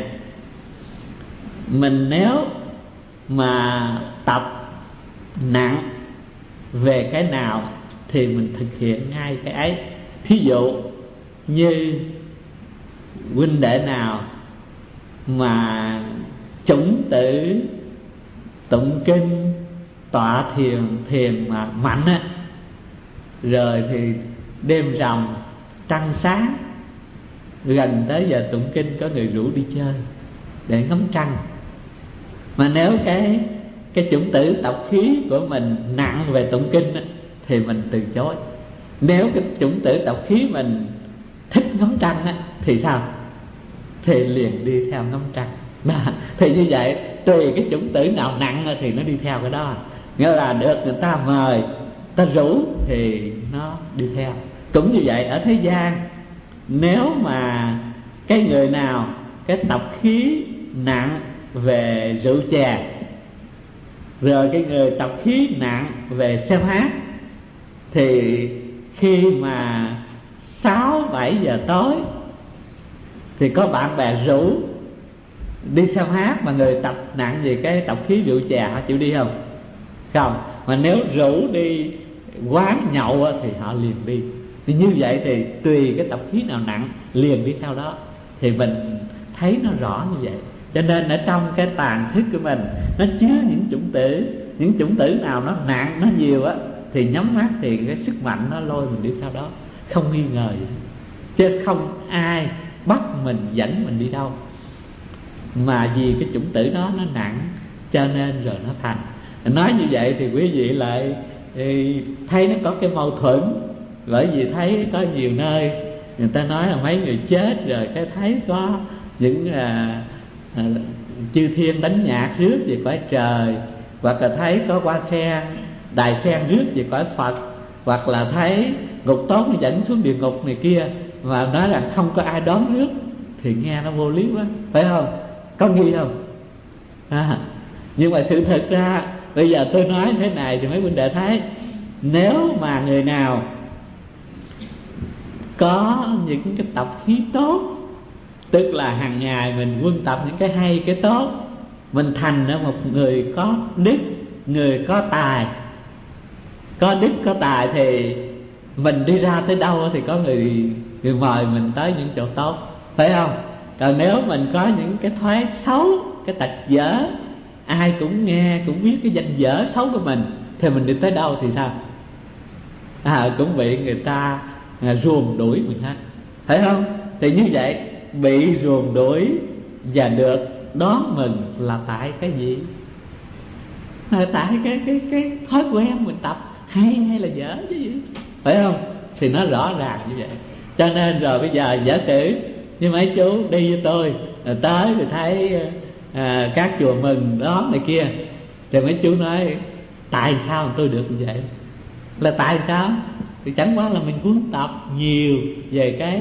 mình nếu mà tập nặng về cái nào thì mình thực hiện ngay cái ấy. Thí dụ như huynh đệ nào mà chủng tử tụng kinh, tọa thiền mà mạnh á, rồi thì đêm rằm trăng sáng, gần tới giờ tụng kinh có người rủ đi chơi để ngắm trăng. Mà nếu cái chủng tử tộc khí của mình nặng về tụng kinh á, thì mình từ chối. Nếu cái chủng tử tộc khí mình thích ngắm trăng á, thì sao? Thì liền đi theo ngắm trăng. Thì như vậy tùy cái chủng tử nào nặng thì nó đi theo cái đó. Nghĩa là được người ta mời, ta rủ thì nó đi theo. Cũng như vậy ở thế gian, nếu mà cái người nào cái tập khí nặng về rượu chè, rồi cái người tập khí nặng về xem hát, thì khi mà 6-7 giờ tối thì có bạn bè rủ đi xem hát, mà người tập nặng về cái tập khí rượu chè họ chịu đi không? Không. Mà nếu rủ đi quán nhậu thì họ liền đi. Thì như vậy thì tùy cái tập khí nào nặng liền đi theo đó. Thì mình thấy nó rõ như vậy. Cho nên ở trong cái tàn thức của mình nó chứa những chủng tử nào nó nặng, nó nhiều á, thì nhắm mắt thì cái sức mạnh nó lôi mình đi theo đó, không nghi ngờ gì. Chứ không ai bắt mình, dẫn mình đi đâu. Mà vì cái chủng tử đó nó nặng, cho nên rồi nó thành. Nói như vậy thì quý vị lại thấy nó có cái mâu thuẫn. Bởi vì thấy có nhiều nơi người ta nói là mấy người chết rồi cái thấy có những chư thiên đánh nhạc rước về cõi trời, hoặc là thấy có hoa sen, đài sen rước về cõi Phật, hoặc là thấy ngục tốt nó dẫn xuống địa ngục này kia, mà nói là không có ai đón rước, thì nghe nó vô lý quá, phải không? Có nghi không? Nhưng mà sự thật ra bây giờ tôi nói thế này thì mấy huynh đệ thấy, nếu mà người nào có những cái tập khí tốt, tức là hàng ngày mình quân tập những cái hay, cái tốt, mình thành ra một người có đức, người có tài. Có đức có tài thì mình đi ra tới đâu thì có người mời mình tới những chỗ tốt, phải không? Còn nếu mình có những cái thói xấu, cái tật dở, ai cũng nghe, cũng biết cái danh dở xấu của mình, thì mình đi tới đâu thì sao? Cũng bị người ta ruồng đuổi mình hết, phải không? Thì như vậy bị ruồng đuổi và được đón mừng là tại cái gì? Tại cái thói quen mình tập hay là dở chứ gì, phải không? Thì nó rõ ràng như vậy. Cho nên rồi bây giờ giả sử như mấy chú đi với tôi tới thì thấy các chùa mừng đón này kia, thì mấy chú nói tại sao tôi được như vậy? Là tại sao? Thì chẳng qua là mình huấn tập nhiều về cái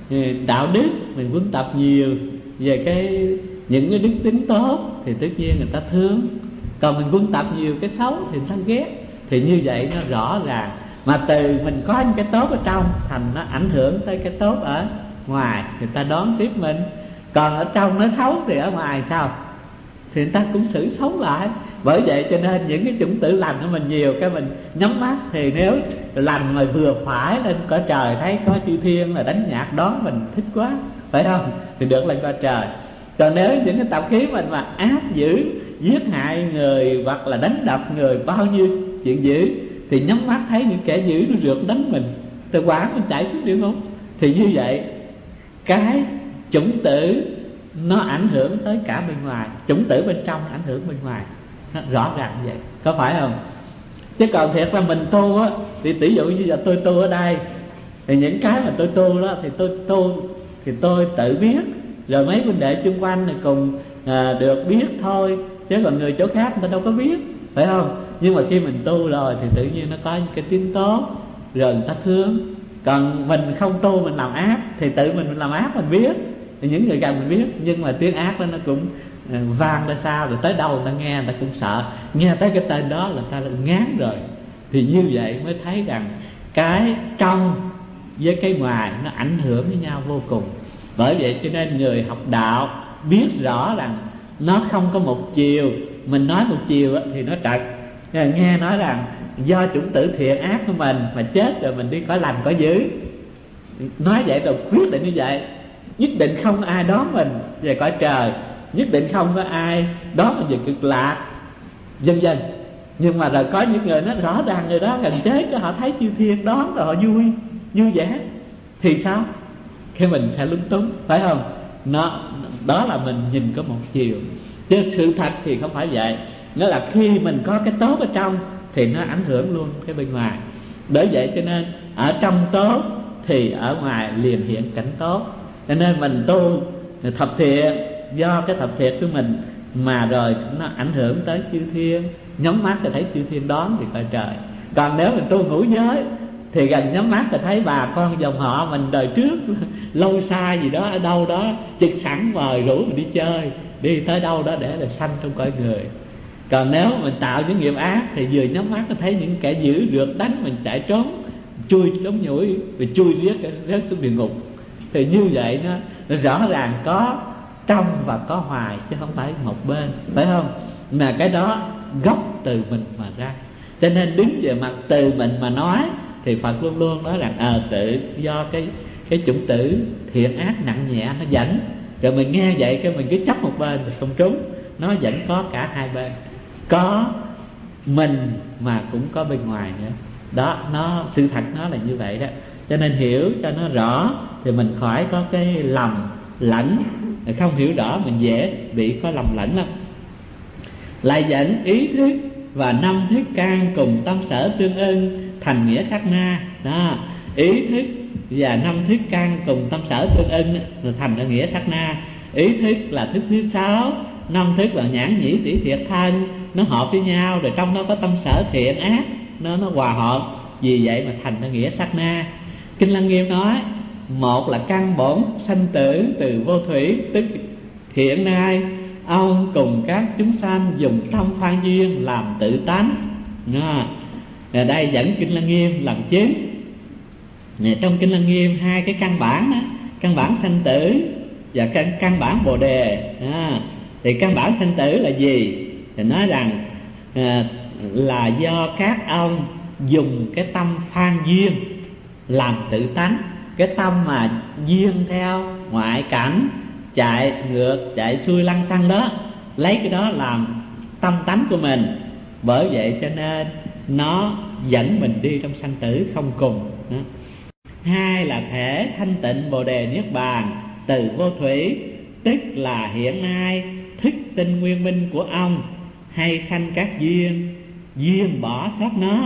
đạo đức, mình huấn tập nhiều về những cái đức tính tốt thì tất nhiên người ta thương. Còn mình huấn tập nhiều cái xấu thì người ta ghét. Thì như vậy nó rõ ràng. Mà từ mình có những cái tốt ở trong, thành nó ảnh hưởng tới cái tốt ở ngoài, người ta đón tiếp mình. Còn ở trong nó xấu thì ở ngoài sao? Thì người ta cũng xử xấu lại. Bởi vậy cho nên những cái chủng tử lành của mình nhiều, cái mình nhắm mắt thì nếu lành mà vừa phải lên cõi trời, thấy có chư thiên là đánh nhạc đón mình thích quá, phải không? Thì được lên cõi trời. Còn nếu những cái tập khí mình mà ác dữ, giết hại người hoặc là đánh đập người, bao nhiêu chuyện dữ, thì nhắm mắt thấy những kẻ dữ nó rượt đánh mình, thì quả mình chạy xuống địa ngục. Thì như vậy cái chủng tử nó ảnh hưởng tới cả bên ngoài, chủng tử bên trong ảnh hưởng bên ngoài, nó rõ ràng như vậy, có phải không? Chứ còn thiệt ra mình tu á, thì tỷ dụ như giờ tôi tu ở đây, thì những cái mà tôi tu đó thì tôi tu thì tôi tự biết, rồi mấy huynh đệ xung quanh thì cùng được biết thôi, chứ còn người chỗ khác người ta đâu có biết, phải không? Nhưng mà khi mình tu rồi thì tự nhiên nó có những cái tiếng tốt, rồi người ta thương. Còn mình không tu, mình làm ác thì tự mình làm ác mình biết, thì những người gần mình biết, nhưng mà tiếng ác đó nó cũng vang ra sao, rồi tới đâu người ta nghe, người ta cũng sợ, nghe tới cái tên đó là người ta ngán rồi. Thì như vậy mới thấy rằng cái trong với cái ngoài nó ảnh hưởng với nhau vô cùng. Bởi vậy cho nên người học đạo biết rõ rằng nó không có một chiều. Mình nói một chiều thì nó trật. Nghe nói rằng do chủng tử thiện ác của mình mà chết rồi mình đi cõi lành cõi dữ, nói vậy rồi quyết định như vậy, nhất định không ai đón mình về cõi trời, nhất định không có ai đón mình về cực lạc, vân vân. Nhưng mà rồi có những người nó rõ ràng người đó gần chết cho họ thấy chư thiên đón rồi họ vui vẻ, thì sao? Khi mình sẽ lúng túng, phải không? Đó là mình nhìn có một chiều, chứ sự thật thì không phải vậy. Nghĩa là khi mình có cái tốt ở trong thì nó ảnh hưởng luôn cái bên ngoài. Bởi vậy cho nên ở trong tốt thì ở ngoài liền hiện cảnh tốt. Cho nên mình tu thập thiện, do cái thập thiện của mình mà rồi nó ảnh hưởng tới chư thiên. Nhắm mắt thì thấy chư thiên đón thì cõi trời. Còn nếu mình tu ngũ giới thì gần nhắm mắt thì thấy bà con dòng họ mình đời trước lâu xa gì đó ở đâu đó trực sẵn mời rủ mình đi chơi, đi tới đâu đó để là sanh trong cõi người. Còn nếu mình tạo những nghiệp ác thì vừa nhắm mắt có thấy những kẻ dữ rượt đánh mình chạy trốn, chui trốn nhủi, rồi chui rớt xuống địa ngục. Thì như vậy nó rõ ràng có trong và có ngoài, chứ không phải một bên, phải không? Mà cái đó gốc từ mình mà ra. Cho nên đứng về mặt từ mình mà nói thì Phật luôn luôn nói rằng tự do cái chủng tử thiện ác nặng nhẹ nó dẫn. Rồi mình nghe vậy cái mình cứ chấp một bên thì không trúng. Nó vẫn có cả hai bên, có mình mà cũng có bên ngoài nữa. Đó, sự thật nó là như vậy đó. Cho nên hiểu cho nó rõ thì mình khỏi có cái lầm lẫn. Không hiểu rõ mình dễ bị có lầm lẫn lắm. Lại dẫn ý thức và năm thức căn cùng tâm sở tương ưng thành nghĩa sát na. Đó, ý thức và năm thức căn cùng tâm sở tương ưng rồi thành ra nghĩa sát na. Ý thức là thức thứ 6, năm thức là nhãn nhĩ tỷ thiệt thân, nó hợp với nhau, rồi trong đó có tâm sở thiện ác, nó hòa hợp, vì vậy mà thành ra nghĩa sát na. Kinh Lăng Nghiêm nói một là căn bổn sanh tử từ vô thủy, tức hiện nay ông cùng các chúng sanh dùng tâm phan duyên làm tự tánh. Ở đây dẫn Kinh Lăng Nghiêm làm chứng. Trong Kinh Lăng Nghiêm hai cái căn bản đó, căn bản sanh tử và căn bản bồ đề. Thì căn bản sanh tử là gì? Thì nói rằng là do các ông dùng cái tâm phan duyên làm tự tánh. Cái tâm mà duyên theo ngoại cảnh, chạy ngược, chạy xuôi lăng xăng đó, lấy cái đó làm tâm tánh của mình. Bởi vậy cho nên nó dẫn mình đi trong sanh tử không cùng đó. Hai là thể thanh tịnh bồ đề niết bàn từ vô thủy, tức là hiện nay thức tinh nguyên minh của ông hay khanh các duyên bỏ sót nó,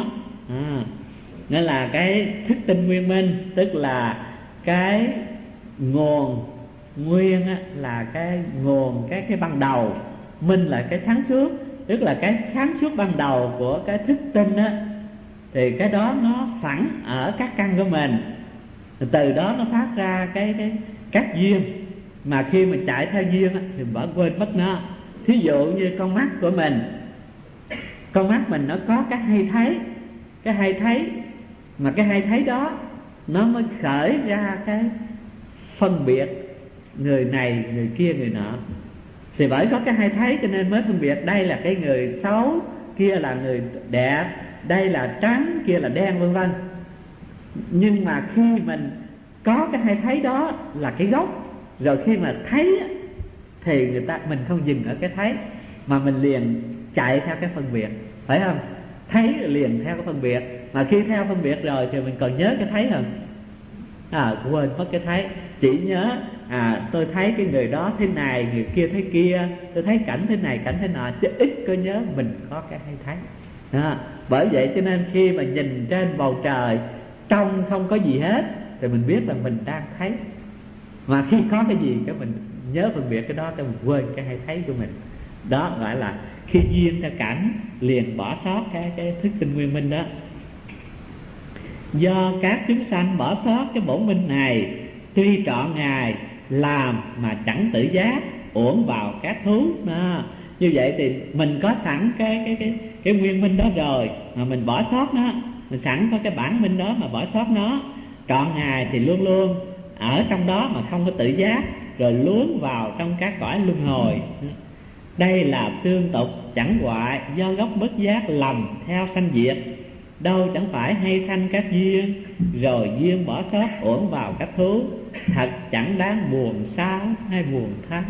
Nên là cái thức tinh nguyên minh, tức là cái nguồn nguyên á, là cái nguồn cái ban đầu, minh là cái sáng suốt, tức là cái sáng suốt ban đầu của cái thức tinh á, thì cái đó nó sẵn ở các căn của mình, từ đó nó phát ra các duyên, mà khi mình chạy theo duyên á, thì bỏ quên mất nó. Thí dụ như con mắt của mình, con mắt mình nó có cái hay thấy, mà cái hay thấy đó nó mới khởi ra cái phân biệt người này người kia người nọ. Thì bởi có cái hay thấy cho nên mới phân biệt đây là cái người xấu, kia là người đẹp, đây là trắng, kia là đen, vân vân. Nhưng mà khi mình có cái hay thấy đó là cái gốc, rồi khi mà thấy thì mình không dừng ở cái thấy, mà mình liền chạy theo cái phân biệt, phải không? Thấy liền theo cái phân biệt, mà khi theo phân biệt rồi thì mình còn nhớ cái thấy không? Quên mất cái thấy, chỉ nhớ tôi thấy cái người đó thế này, người kia thế kia, tôi thấy cảnh thế này cảnh thế nọ, chứ ít có nhớ mình có cái hay thấy. Bởi vậy cho nên khi mà nhìn trên bầu trời trong không có gì hết thì mình biết là mình đang thấy, mà khi có cái gì cái mình nhớ phân biệt cái đó, cái mình quên cái hay thấy của mình. Đó gọi là khi duyên theo cảnh liền bỏ sót cái thức tinh nguyên minh đó. Do các chúng sanh bỏ sót cái bổn minh này, tuy trọn ngày làm mà chẳng tự giác, uổng vào các thú. Như vậy thì mình có sẵn cái nguyên minh đó rồi mà mình bỏ sót nó, mình sẵn có cái bản minh đó mà bỏ sót nó, trọn ngày thì luôn luôn ở trong đó mà không có tự giác, rồi luống vào trong các cõi luân hồi. Đây là tương tục chẳng hoại, do gốc bất giác lầm theo sanh diệt, đâu chẳng phải hay sanh các duyên, rồi duyên bỏ sót uổng vào các thú, thật chẳng đáng buồn sao hay buồn thay.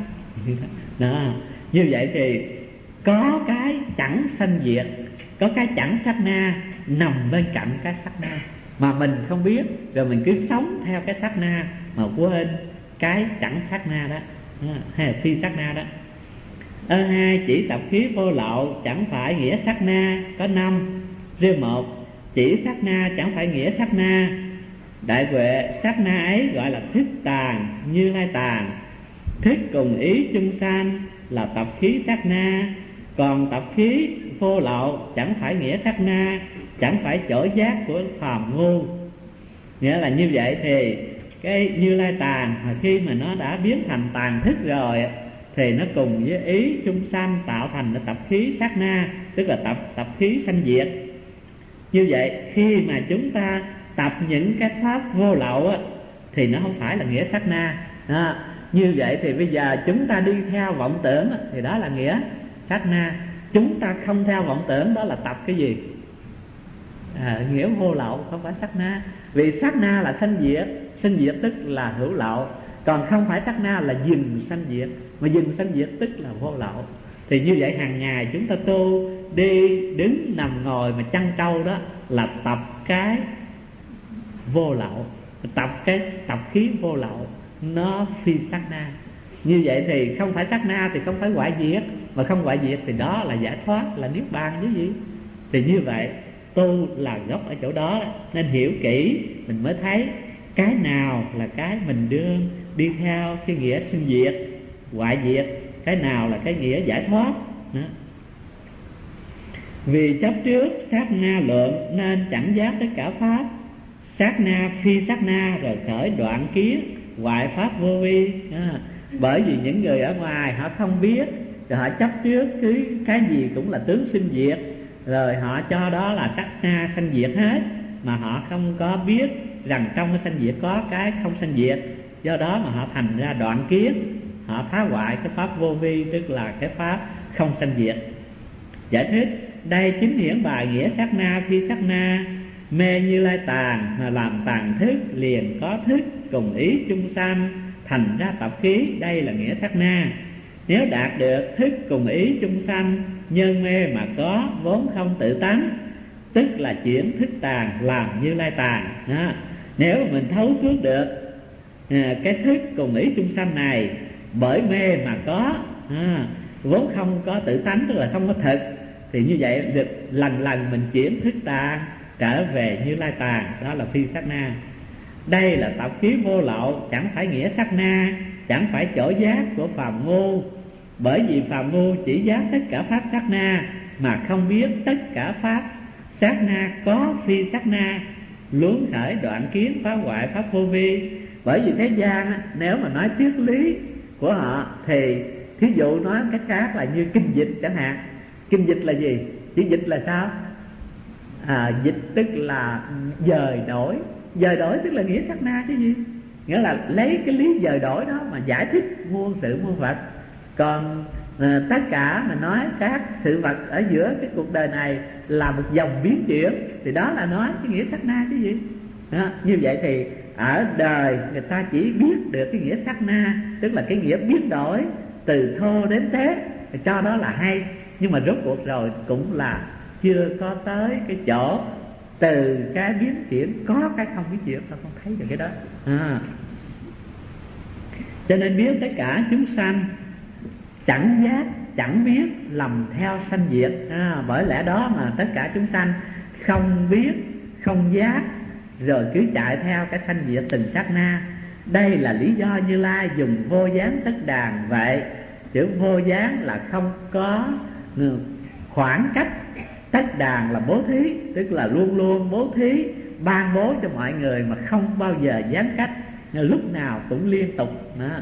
Như vậy thì có cái chẳng sanh diệt, có cái chẳng sát na nằm bên cạnh cái sát na mà mình không biết, rồi mình cứ sống theo cái sát na mà quên cái chẳng sát na đó, hay là phi sát na đó. Hai chỉ tập khí vô lậu chẳng phải nghĩa sát na có 5. Riêng 1 chỉ sát na chẳng phải nghĩa sát na. Đại huệ sát na ấy gọi là thức tàng, Như Lai tàng. Thức cùng ý chung sanh là tập khí sát na, còn tập khí vô lậu chẳng phải nghĩa sát na, chẳng phải chỗ giác của phàm ngu. Nghĩa là như vậy thì cái Như Lai tàng mà khi mà nó đã biến thành tàng thức rồi thì nó cùng với ý chung sanh tạo thành tập khí sát na, tức là tập khí sanh diệt. Như vậy khi mà chúng ta tập những cái pháp vô lậu thì nó không phải là nghĩa sát na. Như vậy thì bây giờ chúng ta đi theo vọng tưởng thì đó là nghĩa sát na. Chúng ta không theo vọng tưởng đó là tập cái gì? Nghĩa vô lậu, không phải sát na. Vì sát na là sanh diệt tức là hữu lậu, còn không phải sát na là dừng sanh diệt, mà dừng sanh diệt tức là vô lậu. Thì như vậy hàng ngày chúng ta tu, đi, đứng, nằm, ngồi mà chăn trâu đó là tập cái vô lậu, tập cái tập khí vô lậu, nó phi sát na. Như vậy thì không phải sát na thì không phải hoại diệt, mà không hoại diệt thì đó là giải thoát, là niết bàn chứ gì. Thì như vậy tu là gốc ở chỗ đó, nên hiểu kỹ mình mới thấy cái nào là cái mình đương đi theo cái nghĩa sinh diệt, hoại diệt, cái nào là cái nghĩa giải thoát đó. Vì chấp trước sát na lượng nên chẳng giác tất cả pháp, sát na phi sát na rồi khởi đoạn kiến, hoại pháp vô vi. Bởi vì những người ở ngoài họ không biết, rồi họ chấp trước cái gì cũng là tướng sinh diệt, rồi họ cho đó là sát na sanh diệt hết, mà họ không có biết rằng trong cái sanh diệt có cái không sanh diệt. Do đó mà họ thành ra đoạn kiến, họ phá hoại cái pháp vô vi, tức là cái pháp không sanh diệt. Giải thích đây chính hiển bài nghĩa sát na phi sát na, mê Như Lai tàng mà làm tàng thức, liền có thức cùng ý chung sanh, thành ra tập khí. Đây là nghĩa sát na. Nếu đạt được thức cùng ý chung sanh, nhân mê mà có vốn không tự tánh, tức là chuyển thức tàng làm Như Lai tàng. Nếu mình thấu suốt được cái thức cùng ý chung sanh này, bởi mê mà có vốn không có tự tánh, tức là không có thực, thì như vậy được lần lần mình chuyển thức tàng trở về Như Lai Tạng, đó là phi sát na. Đây là tập khí vô lậu, chẳng phải nghĩa sát na, chẳng phải chỗ giác của phàm ngu. Bởi vì phàm ngu chỉ giác tất cả pháp sát na, mà không biết tất cả pháp sát na có phi sát na, luống khởi đoạn kiến phá hoại pháp vô vi. Bởi vì thế gian nếu mà nói triết lý của họ thì thí dụ nói cách khác là như kinh dịch chẳng hạn. Kinh dịch là gì? Chữ dịch là sao? Dịch tức là dời đổi. Dời đổi tức là nghĩa sát na chứ gì? Nghĩa là lấy cái lý dời đổi đó mà giải thích muôn sự muôn vật. Còn tất cả mà nói các sự vật ở giữa cái cuộc đời này là một dòng biến chuyển, thì đó là nói cái nghĩa sát na chứ gì? Như vậy thì ở đời người ta chỉ biết được cái nghĩa sát na, tức là cái nghĩa biến đổi từ thô đến tế, cho đó là hay. Nhưng mà rốt cuộc rồi cũng là chưa có tới cái chỗ từ cái biến chuyển có cái không biến chuyển, ta không thấy được cái đó. Cho nên biết tất cả chúng sanh chẳng giác chẳng biết, lầm theo sanh diệt. Bởi lẽ đó mà tất cả chúng sanh không biết không giác, rồi cứ chạy theo cái sanh diệt từng sát na. Đây là lý do Như Lai dùng vô gián tất đàn vậy. Chữ vô gián là không có khoảng cách. Tất đàn là bố thí, tức là luôn luôn bố thí, ban bố cho mọi người mà không bao giờ gián cách, lúc nào cũng liên tục.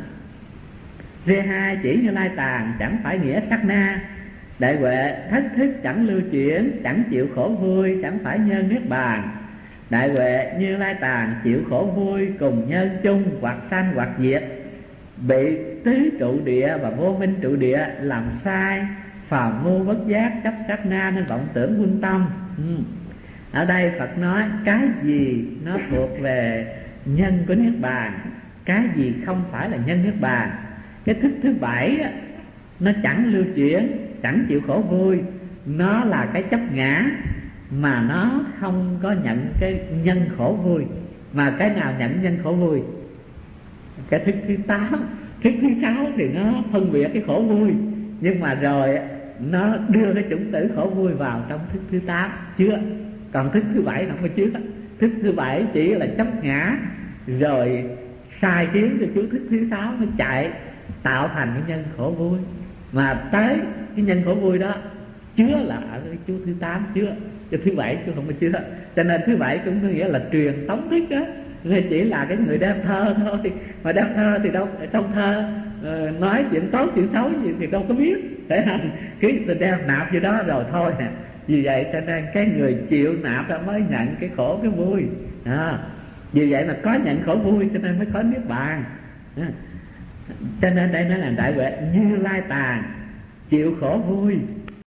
V2 chỉ Như Lai Tạng chẳng phải nghĩa sát na. Đại huệ thất thức chẳng lưu chuyển, chẳng chịu khổ vui, chẳng phải nhân niết bàn. Đại huệ Như Lai Tạng chịu khổ vui cùng nhân chung, hoặc sanh hoặc diệt. Bị tứ trụ địa và vô minh trụ địa làm sai, phàm ngu bất giác chấp sát na nên vọng tưởng huynh tâm. Ở đây Phật nói cái gì nó thuộc về nhân của niết bàn, cái gì không phải là nhân niết bàn. Cái thức thứ bảy nó chẳng lưu chuyển, chẳng chịu khổ vui, nó là cái chấp ngã, mà nó không có nhận cái nhân khổ vui. Mà cái nào nhận nhân khổ vui? Cái thức thứ 8. Thức thứ 6 thì nó phân biệt cái khổ vui, nhưng mà rồi nó đưa cái chủng tử khổ vui vào trong thức thứ 8 chưa. Còn thức thứ 7 nó không có chứa. Thức thứ 7 chỉ là chấp ngã, rồi sai khiến cho chú thức thứ 6 nó chạy tạo thành cái nhân khổ vui. Mà tới cái nhân khổ vui đó chứa là ở cái chú thứ 8 chứa, cho thứ 7 chú không có chứa. Cho nên thứ 7 cũng có nghĩa là truyền tống thức á, nên chỉ là cái người đem thơ thôi. Mà đem thơ thì đâu trong thơ nói chuyện tốt chuyện xấu gì thì đâu có biết, để hành cứ đem nạp vô đó rồi thôi nè. Vì vậy cho nên cái người chịu nạp ra mới nhận cái khổ cái vui. Vì vậy mà có nhận khổ vui cho nên mới có niết bàn. Cho nên đây nó là đại huệ Như Lai Tạng chịu khổ vui